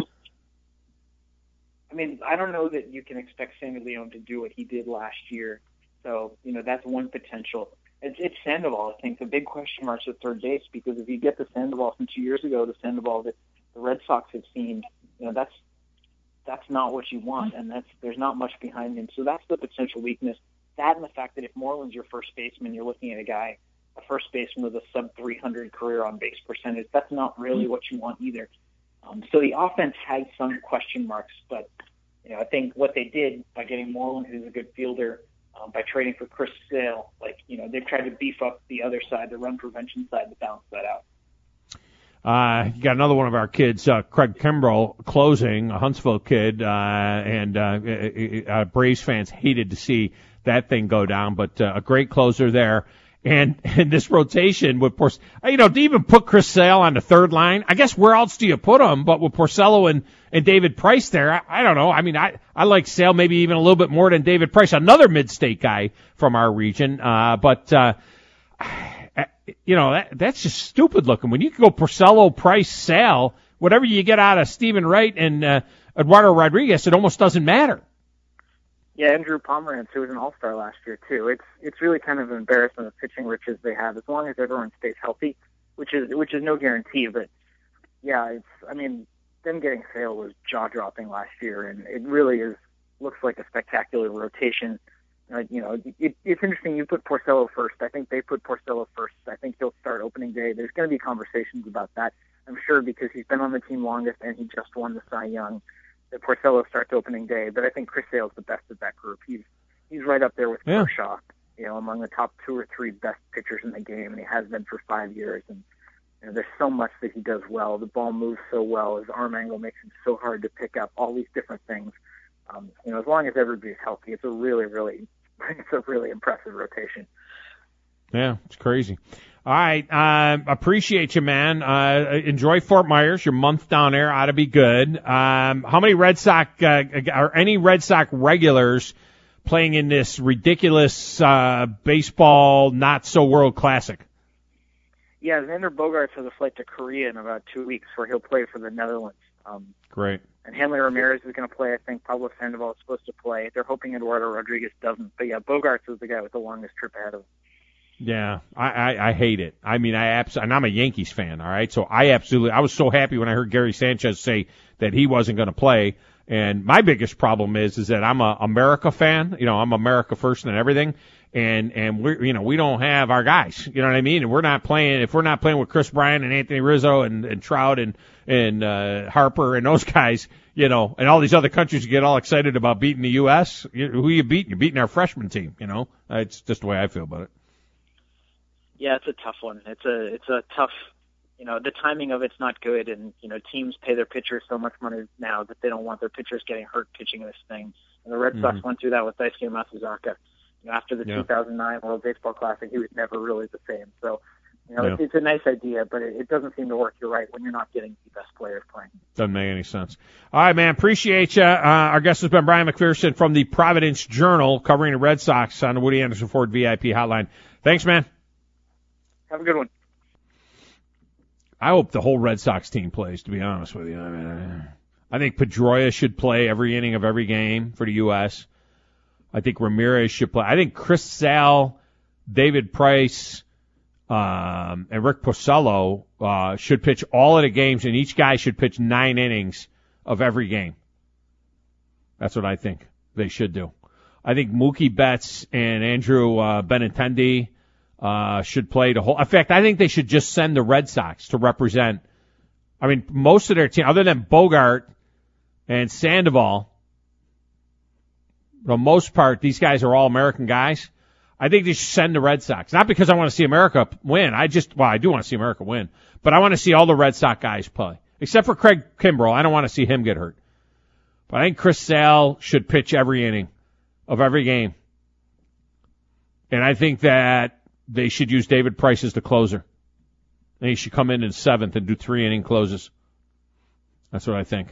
I mean, I don't know that you can expect Sandy Leon to do what he did last year. So, that's one potential. It's Sandoval, I think. The big question mark's at third base, because if you get the Sandoval from 2 years ago, the Sandoval that the Red Sox have seen, that's not what you want, and there's not much behind him. So that's the potential weakness. That and the fact that if Moreland's your first baseman, you're looking at a first baseman with a sub-300 career on base percentage. That's not really what you want either. So the offense had some question marks, but I think what they did by getting Moreland, who's a good fielder, by trading for Chris Sale, they've tried to beef up the other side, the run prevention side, to balance that out. You got another one of our kids, Craig Kimbrell, closing, a Huntsville kid, and Braves fans hated to see that thing go down, but a great closer there. And this rotation with to even put Chris Sale on the third line, I guess where else do you put him? But with Porcello and David Price there, I don't know. I mean, I like Sale maybe even a little bit more than David Price, another mid-state guy from our region. But that's just stupid looking. When you can go Porcello, Price, Sale, whatever you get out of Stephen Wright and Eduardo Rodriguez, it almost doesn't matter. Yeah, Andrew Pomerantz, who was an All-Star last year too. It's really kind of an embarrassment of pitching riches they have, as long as everyone stays healthy, which is no guarantee. But yeah, them getting Sale was jaw-dropping last year, and it really looks like a spectacular rotation. It's interesting. You put Porcello first. I think they put Porcello first. I think he'll start opening day. There's going to be conversations about that, I'm sure, because he's been on the team longest and he just won the Cy Young. That Porcello starts opening day, but I think Chris Sale's the best of that group. He's right up there with Kershaw, among the top 2 or 3 best pitchers in the game, and he has been for 5 years. And there's so much that he does well. The ball moves so well. His arm angle makes him so hard to pick up. All these different things. As long as everybody's healthy, it's a really impressive rotation. Yeah, it's crazy. All right, appreciate you, man. Enjoy Fort Myers. Your month down there ought to be good. How many Red Sox, are any Red Sox regulars playing in this ridiculous baseball not so World Classic? Yeah, Xander Bogaerts has a flight to Korea in about 2 weeks where he'll play for the Netherlands. Great. And Hanley Ramirez is going to play. I think Pablo Sandoval is supposed to play. They're hoping Eduardo Rodriguez doesn't. But, yeah, Bogaerts is the guy with the longest trip ahead of him. Yeah, I hate it. I mean, and I'm a Yankees fan, all right? So I was so happy when I heard Gary Sanchez say that he wasn't going to play. And my biggest problem is that I'm a America fan. You know, I'm America first and everything. And we don't have our guys. You know what I mean? And if we're not playing with Chris Bryant and Anthony Rizzo and Trout and Harper and those guys, you know, and all these other countries get all excited about beating the U.S. Who you beating? You're beating our freshman team, you know? It's just the way I feel about it. Yeah, it's a tough one. It's a tough, you know, the timing of it's not good, and, you know, teams pay their pitchers so much money now that they don't want their pitchers getting hurt pitching this thing. And the Red Sox went through that with Daisuke Matsuzaka. You know, after the 2009 World Baseball Classic, he was never really the same. So, you know, it's a nice idea, but it doesn't seem to work. You're right, when you're not getting the best players playing. Doesn't make any sense. All right, man, appreciate you. Our guest has been Brian McPherson from the Providence Journal, covering the Red Sox on the Woody Anderson Ford VIP hotline. Thanks, man. Have a good one. I hope the whole Red Sox team plays, to be honest with you. I mean, I think Pedroia should play every inning of every game for the U.S. I think Ramirez should play. I think Chris Sale, David Price, and Rick Porcello should pitch all of the games, and each guy should pitch 9 innings of every game. That's what I think they should do. I think Mookie Betts and Andrew Benintendi should play the whole. In fact, I think they should just send the Red Sox to represent. I mean, most of their team, other than Bogart and Sandoval, for the most part, these guys are all American guys. I think they should send the Red Sox. Not because I want to see America win. I do want to see America win. But I want to see all the Red Sox guys play. Except for Craig Kimbrell. I don't want to see him get hurt. But I think Chris Sale should pitch every inning of every game. And I think that they should use David Price as the closer. And he should come in 7th and do 3-inning closes. That's what I think.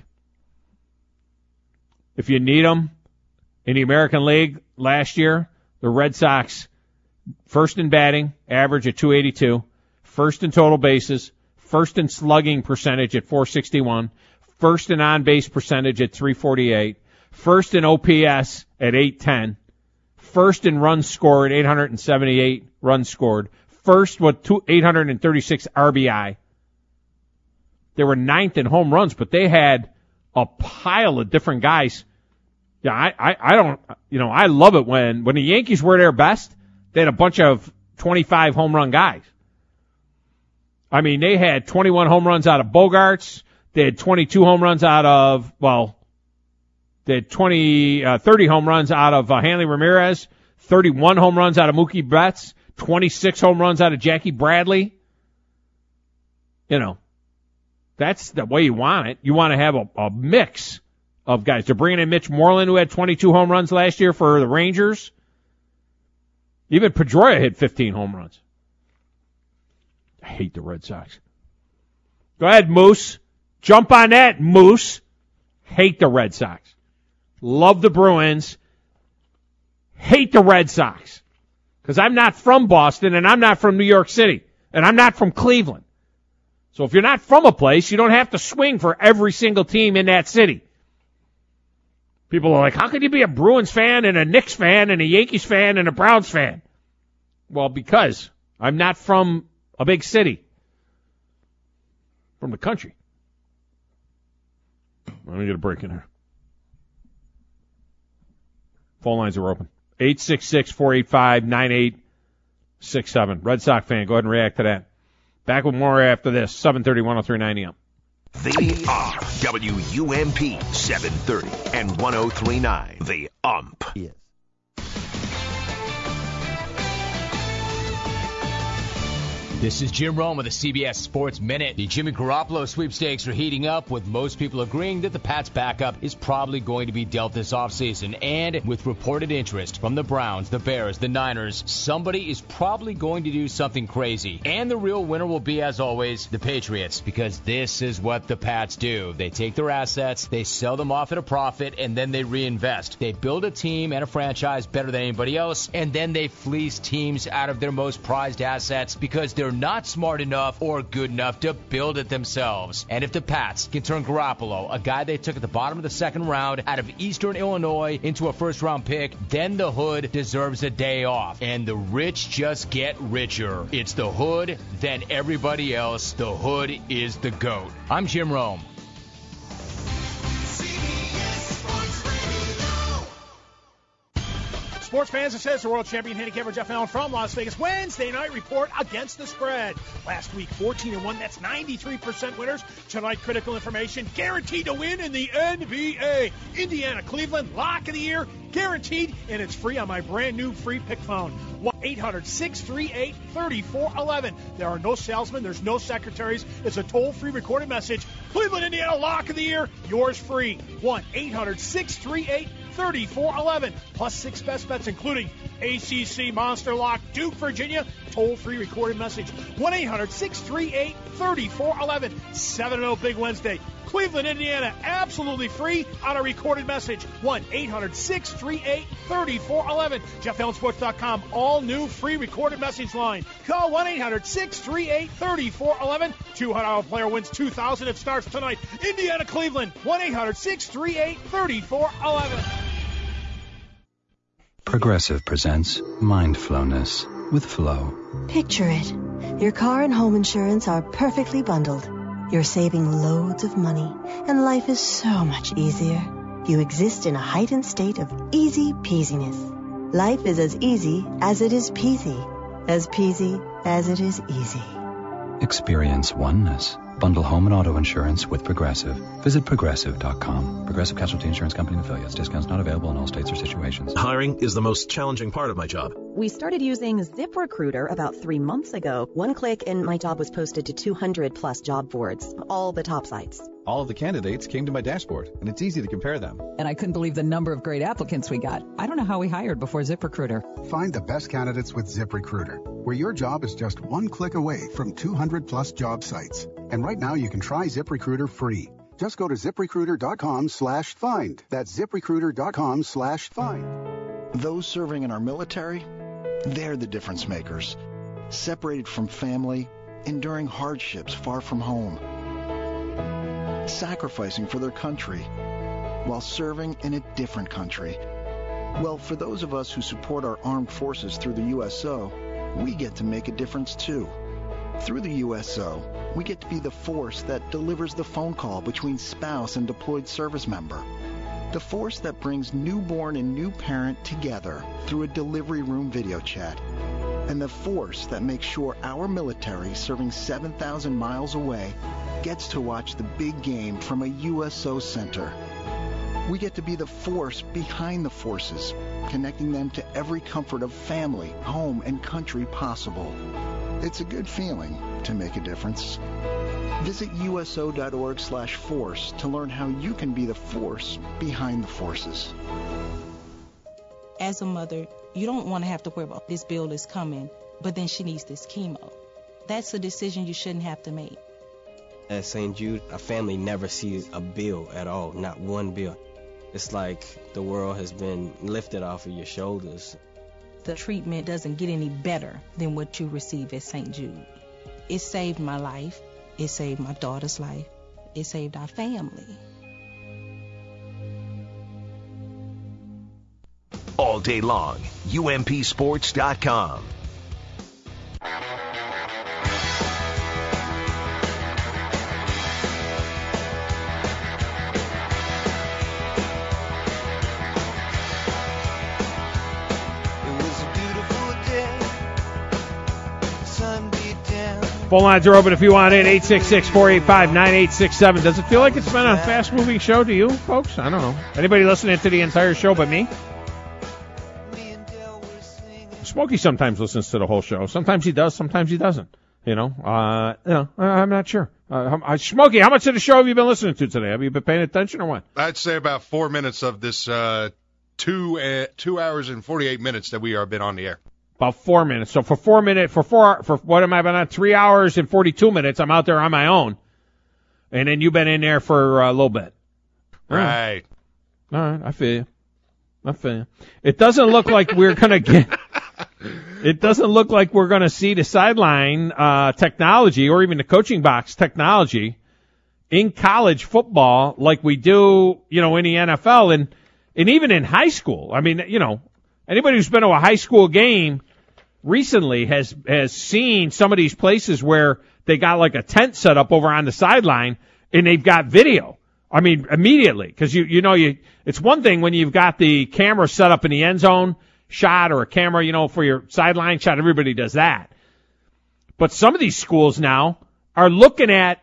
If you need them, in the American League last year, the Red Sox, first in batting, average at 282, first in total bases, first in slugging percentage at 461, first in on-base percentage at 348, first in OPS at 810, first in runs scored, 878 runs scored, first with 836 RBI. They were 9th in home runs, but they had a pile of different guys. Yeah, I love it when the Yankees were their best, they had a bunch of 25 home run guys. I mean, they had 21 home runs out of Bogaerts. They had 22 home runs out of, they had 30 home runs out of Hanley Ramirez, 31 home runs out of Mookie Betts, 26 home runs out of Jackie Bradley. You know, that's the way you want it. You want to have a mix of guys. They're bringing in Mitch Moreland, who had 22 home runs last year for the Rangers. Even Pedroia hit 15 home runs. I hate the Red Sox. Go ahead, Moose. Jump on that, Moose. Hate the Red Sox. Love the Bruins. Hate the Red Sox. Because I'm not from Boston, and I'm not from New York City, and I'm not from Cleveland. So if you're not from a place, you don't have to swing for every single team in that city. People are like, how could you be a Bruins fan and a Knicks fan and a Yankees fan and a Browns fan? Well, because I'm not from a big city. From the country. Let me get a break in here. Phone lines are open. 866-485-9867. Red Sox fan, go ahead and react to that. Back with more after this. 730, 103.9 AM. The Ump. WUMP 730 and 103.9. The Ump. Yes. This is Jim Rome with the CBS Sports Minute. The Jimmy Garoppolo sweepstakes are heating up, with most people agreeing that the Pats' backup is probably going to be dealt this offseason. And with reported interest from the Browns, the Bears, the Niners, somebody is probably going to do something crazy. And the real winner will be, as always, the Patriots, because this is what the Pats do. They take their assets, they sell them off at a profit, and then they reinvest. They build a team and a franchise better than anybody else, and then they fleece teams out of their most prized assets because they're either not smart enough or good enough to build it themselves. And if the Pats can turn Garoppolo, a guy they took at the bottom of the second round out of Eastern Illinois, into a first-round pick, then the Hood deserves a day off. And the rich just get richer. It's the Hood, then everybody else. The Hood is the GOAT. I'm Jim Rome. Sports fans, it says the world champion handicapper Jeff Allen from Las Vegas. Wednesday night report against the spread. Last week, 14-1. That's 93% winners. Tonight, critical information. Guaranteed to win in the NBA. Indiana, Cleveland, lock of the year. Guaranteed, and it's free on my brand new free pick phone. 1-800-638-3411. There are no salesmen. There's no secretaries. It's a toll-free recorded message. Cleveland, Indiana, lock of the year. Yours free. 1-800-638-3411. Plus 6 best bets, including ACC, Monster Lock, Duke, Virginia. Toll-free recorded message. 1-800-638-3411. 7-0 Big Wednesday. Cleveland, Indiana, absolutely free on a recorded message. 1-800-638-3411. JeffAllenSports.com, all new free recorded message line. Call 1-800-638-3411. $200 player wins $2,000. It starts tonight. Indiana, Cleveland, 1-800-638-3411. Progressive presents Mindflowness with Flo. Picture it. Your car and home insurance are perfectly bundled. You're saving loads of money, and life is so much easier. You exist in a heightened state of easy peasiness. Life is as easy as it is peasy as it is easy. Experience oneness. Bundle home and auto insurance with Progressive. Visit Progressive.com. Progressive Casualty Insurance Company and affiliates. Discounts not available in all states or situations. Hiring is the most challenging part of my job. We started using ZipRecruiter about 3 months ago. One click and my job was posted to 200 plus job boards, all the top sites. All of the candidates came to my dashboard, and it's easy to compare them. And I couldn't believe the number of great applicants we got. I don't know how we hired before ZipRecruiter. Find the best candidates with ZipRecruiter, where your job is just one click away from 200 plus job sites. And right now you can try ZipRecruiter free. Just go to ZipRecruiter.com/find. That's ZipRecruiter.com/find. Those serving in our military, they're the difference makers. Separated from family, enduring hardships far from home, sacrificing for their country while serving in a different country. Well, for those of us who support our armed forces through the USO, we get to make a difference too. Through the USO, we get to be the force that delivers the phone call between spouse and deployed service member. The force that brings newborn and new parent together through a delivery room video chat. And the force that makes sure our military serving 7,000 miles away gets to watch the big game from a USO center. We get to be the force behind the forces, connecting them to every comfort of family, home, and country possible. It's a good feeling to make a difference. Visit USO.org/force to learn how you can be the force behind the forces. As a mother, you don't want to have to worry about this bill is coming, but then she needs this chemo. That's a decision you shouldn't have to make. At St. Jude, a family never sees a bill at all, not one bill. It's like the world has been lifted off of your shoulders. The treatment doesn't get any better than what you receive at St. Jude. It saved my life. It saved my daughter's life. It saved our family. All day long, UMPSports.com. Phone lines are open if you want in, 866-485-9867. Does it feel like it's been a fast-moving show to you, folks? I don't know. Anybody listening to the entire show but me? Smokey sometimes listens to the whole show. Sometimes he does, sometimes he doesn't. I'm not sure. Smokey, how much of the show have you been listening to today? Have you been paying attention or what? I'd say about 4 minutes of this 2 hours and 48 minutes that we have been on the air. About 4 minutes. So for what am I been on? 3 hours and 42 minutes. I'm out there on my own. And then you've been in there for a little bit. Right. All right. I feel you. It doesn't look like we're going to get, It doesn't look like we're going to see the sideline technology or even the coaching box technology in college football like we do, in the NFL and even in high school. I mean, anybody who's been to a high school game recently has seen some of these places where they got like a tent set up over on the sideline and they've got video. I mean, immediately, because it's one thing when you've got the camera set up in the end zone shot or a camera, for your sideline shot. Everybody does that. But some of these schools now are looking at,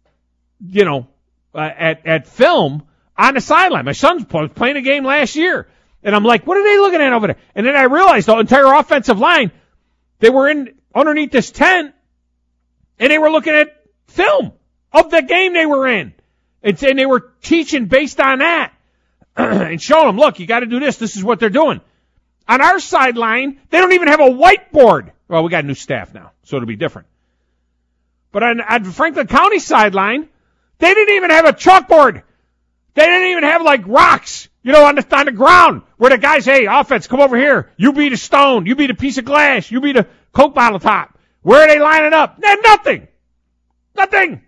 at film on the sideline. My son was playing a game last year, and I'm like, what are they looking at over there? And then I realized the entire offensive line, they were in underneath this tent, and they were looking at film of the game they were in. And they were teaching based on that and showing them, look, you got to do this. This is what they're doing. On our sideline, they don't even have a whiteboard. Well, we got new staff now, so it'll be different. But on Franklin County sideline, they didn't even have a chalkboard. They didn't even have like rocks, on the ground where the guys, hey, offense, come over here. You beat a stone. You beat a piece of glass. You beat a Coke bottle top. Where are they lining up? They had nothing. Nothing.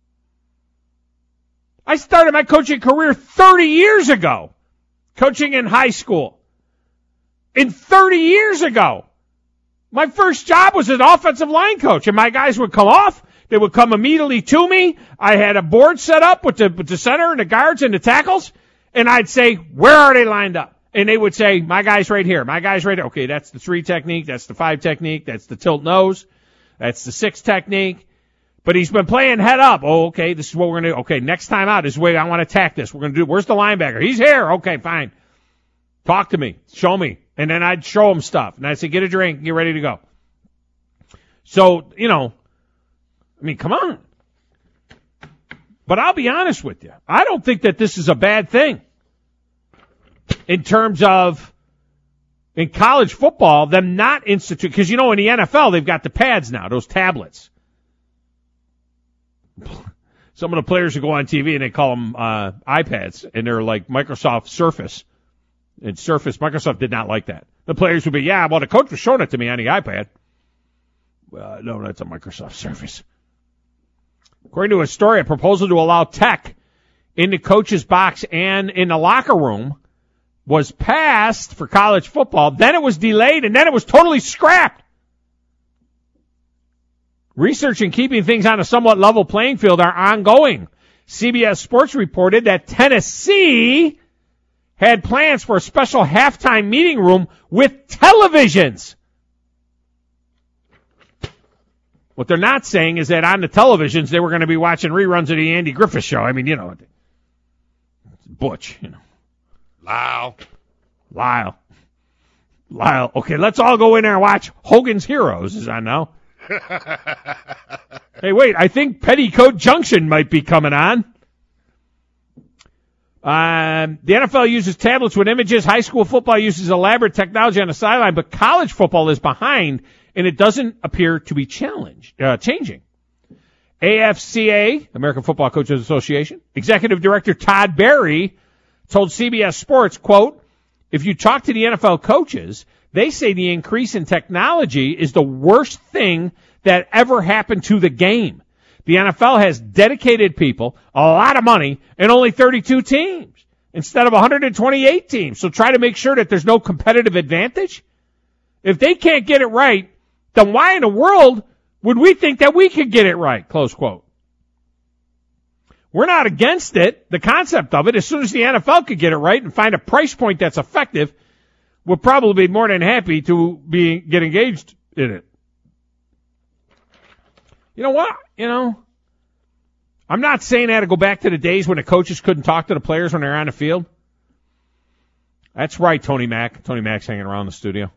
I started my coaching career 30 years ago, coaching in high school. And 30 years ago, my first job was as an offensive line coach, and my guys would come off. They would come immediately to me. I had a board set up with the center and the guards and the tackles, and I'd say, where are they lined up? And they would say, my guy's right here, my guy's right here. Okay, that's the 3 technique, that's the 5 technique, that's the tilt nose, that's the 6 technique. But he's been playing head up. Oh, okay, this is what we're going to do. Okay, next time out, this is the way I want to attack this. We're going to do, where's the linebacker? He's here. Okay, fine. Talk to me. Show me. And then I'd show him stuff. And I'd say, get a drink, get ready to go. So, come on. But I'll be honest with you. I don't think that this is a bad thing. In terms of, in college football, them not institute, because in the NFL, they've got the pads now, those tablets. Some of the players who go on TV and they call them iPads, and they're like Microsoft Surface. And Surface, Microsoft did not like that. The players would be, the coach was showing it to me on the iPad. No, that's a Microsoft Surface. According to a story, a proposal to allow tech in the coach's box and in the locker room was passed for college football. Then it was delayed, and then it was totally scrapped. Research and keeping things on a somewhat level playing field are ongoing. CBS Sports reported that Tennessee had plans for a special halftime meeting room with televisions. What they're not saying is that on the televisions they were going to be watching reruns of the Andy Griffith Show. I mean, Butch, Lyle. Okay, let's all go in there and watch Hogan's Heroes is on now. Hey, wait, I think Petticoat Junction might be coming on. The NFL uses tablets with images. High school football uses elaborate technology on the sideline, but college football is behind, and it doesn't appear to be changing. AFCA, American Football Coaches Association, Executive Director Todd Berry told CBS Sports, quote, if you talk to the NFL coaches, they say the increase in technology is the worst thing that ever happened to the game. The NFL has dedicated people, a lot of money, and only 32 teams instead of 128 teams. So try to make sure that there's no competitive advantage. If they can't get it right, then why in the world would we think that we could get it right? Close quote. We're not against it, the concept of it. As soon as the NFL could get it right and find a price point that's effective, we'll probably be more than happy to get engaged in it. You know what? I'm not saying that to go back to the days when the coaches couldn't talk to the players when they're on the field. That's right, Tony Mack. Tony Mack's hanging around the studio.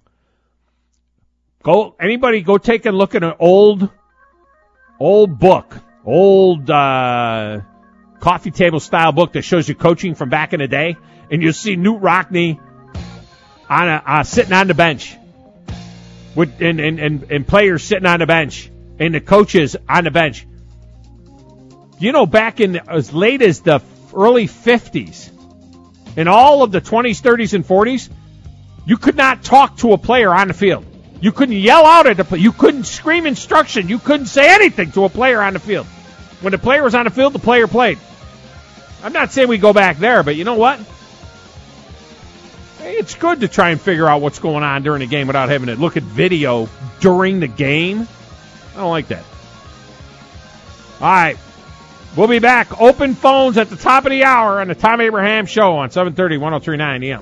Anybody go take a look at an old book, coffee table style book that shows you coaching from back in the day, and you'll see Knute Rockne sitting on the bench and players sitting on the bench and the coaches on the bench. Back in as late as the early 50s, in all of the 20s, 30s, and 40s, you could not talk to a player on the field. You couldn't yell out at the player. You couldn't scream instruction. You couldn't say anything to a player on the field. When the player was on the field, the player played. I'm not saying we go back there, but you know what? It's good to try and figure out what's going on during the game without having to look at video during the game. I don't like that. All right. We'll be back. Open phones at the top of the hour on the Tom Abraham Show on 730, 1039 EM.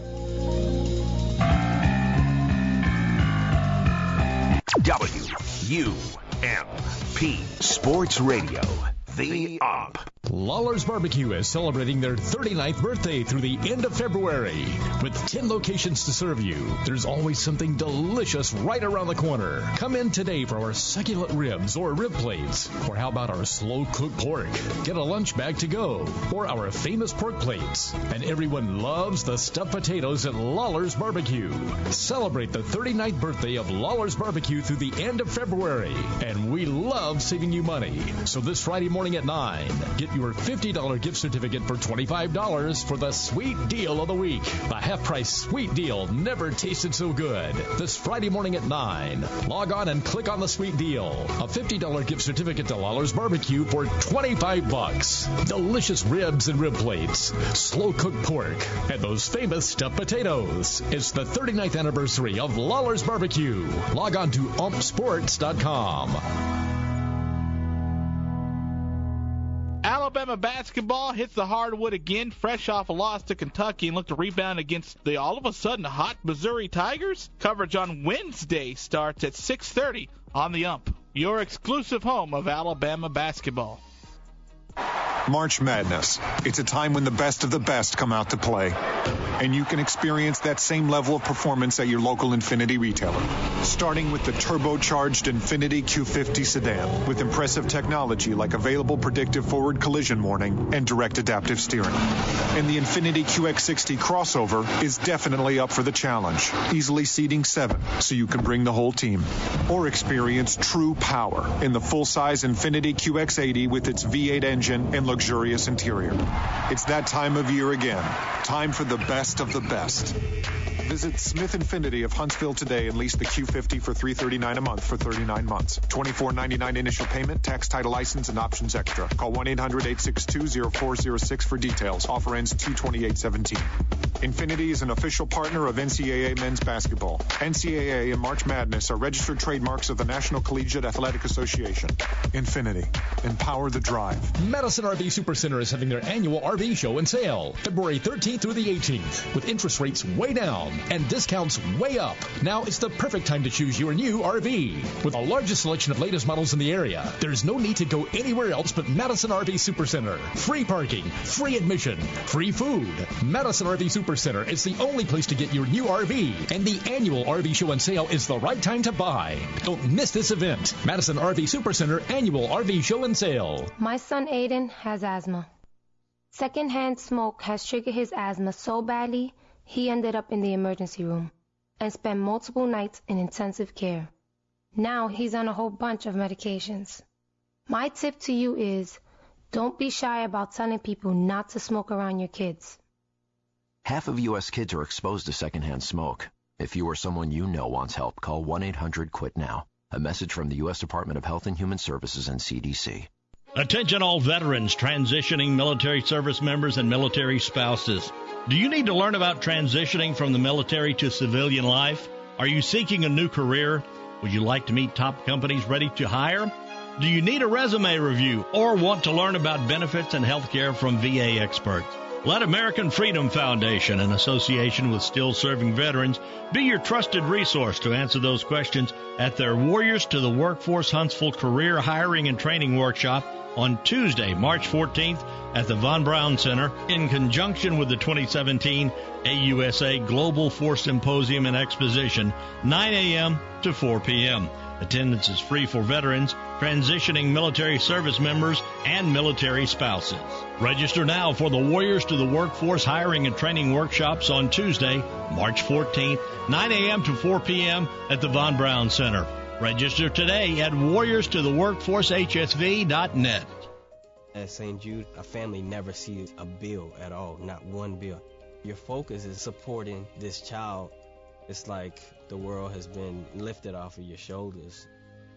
WUMP Sports Radio. The Ump. Lawler's Barbecue is celebrating their 39th birthday through the end of February. With 10 locations to serve you, there's always something delicious right around the corner. Come in today for our succulent ribs or rib plates. Or how about our slow-cooked pork? Get a lunch bag to go. Or our famous pork plates. And everyone loves the stuffed potatoes at Lawler's Barbecue. Celebrate the 39th birthday of Lawler's Barbecue through the end of February. And we love saving you money. So this Friday morning at 9, get your $50 gift certificate for $25 for the sweet deal of the week. The half-price sweet deal never tasted so good. This Friday morning at 9, log on and click on the sweet deal. A $50 gift certificate to Lawler's Barbecue for $25. Delicious ribs and rib plates, slow-cooked pork, and those famous stuffed potatoes. It's the 39th anniversary of Lawler's Barbecue. Log on to umpsports.com. Alabama basketball hits the hardwood again, fresh off a loss to Kentucky, and look to rebound against the all-of-a-sudden hot Missouri Tigers. Coverage on Wednesday starts at 6:30 on the Ump, your exclusive home of Alabama basketball. March Madness. It's a time when the best of the best come out to play. And you can experience that same level of performance at your local Infiniti retailer. Starting with the turbocharged Infiniti Q50 sedan with impressive technology like available predictive forward collision warning and direct adaptive steering. And the Infiniti QX60 crossover is definitely up for the challenge, easily seating 7 so you can bring the whole team. Or experience true power in the full-size Infiniti QX80 with its V8 engine and luxurious interior. It's that time of year again. Time for the best of the best. Visit Smith Infiniti of Huntsville today and lease the Q50 for $339 a month for 39 months. $24.99 initial payment, tax, title, license, and options extra. Call 1-800-862-0406 for details. Offer ends 2/28/17. Infiniti is an official partner of NCAA men's basketball. NCAA and March Madness are registered trademarks of the National Collegiate Athletic Association. Infiniti. Empower the drive. Madison RV Supercenter is having their annual RV show and sale, February 13th through the 18th, with interest rates way down and discounts way up. Now is the perfect time to choose your new RV. With the largest selection of latest models in the area, there's no need to go anywhere else but Madison RV Supercenter. Free parking, free admission, free food. Madison RV Supercenter is the only place to get your new RV, and the annual RV show and sale is the right time to buy. Don't miss this event. Madison RV Supercenter annual RV show and sale. My son Aiden has asthma. Secondhand smoke has triggered his asthma so badly, he ended up in the emergency room and spent multiple nights in intensive care. Now he's on a whole bunch of medications. My tip to you is, don't be shy about telling people not to smoke around your kids. Half of U.S. kids are exposed to secondhand smoke. If you or someone you know wants help, call 1-800-QUIT-NOW. A message from the U.S. Department of Health and Human Services and CDC. Attention all veterans, transitioning military service members, and military spouses. Do you need to learn about transitioning from the military to civilian life? Are you seeking a new career? Would you like to meet top companies ready to hire? Do you need a resume review or want to learn about benefits and health care from VA experts? Let American Freedom Foundation, in association with Still Serving Veterans, be your trusted resource to answer those questions at their Warriors to the Workforce Huntsville Career Hiring and Training Workshop on Tuesday, March 14th at the Von Braun Center in conjunction with the 2017 AUSA Global Force Symposium and Exposition, 9 a.m. to 4 p.m. Attendance is free for veterans, transitioning military service members, and military spouses. Register now for the Warriors to the Workforce Hiring and Training Workshops on Tuesday, March 14th, 9 a.m. to 4 p.m. at the Von Braun Center. Register today at warriorstotheworkforcehsv.net. At St. Jude, a family never sees a bill at all, not one bill. Your focus is supporting this child It's like the world has been lifted off of your shoulders.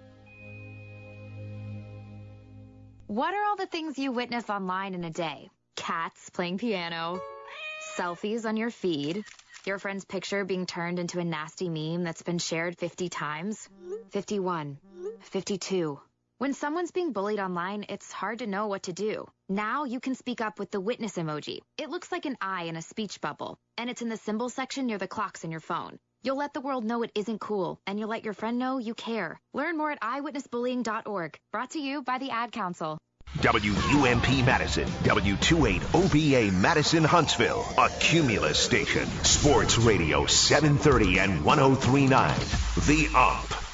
What are all the things you witness online in a day? Cats playing piano, selfies on your feed, your friend's picture being turned into a nasty meme that's been shared 50 times, 51, 52. When someone's being bullied online, it's hard to know what to do. Now you can speak up with the witness emoji. It looks like an eye in a speech bubble, and it's in the symbol section near the clocks in your phone. You'll let the world know it isn't cool, and you'll let your friend know you care. Learn more at eyewitnessbullying.org. Brought to you by the Ad Council. WUMP Madison, W28OVA Madison Huntsville, a Cumulus station. Sports Radio 730 and 1039. The UMP.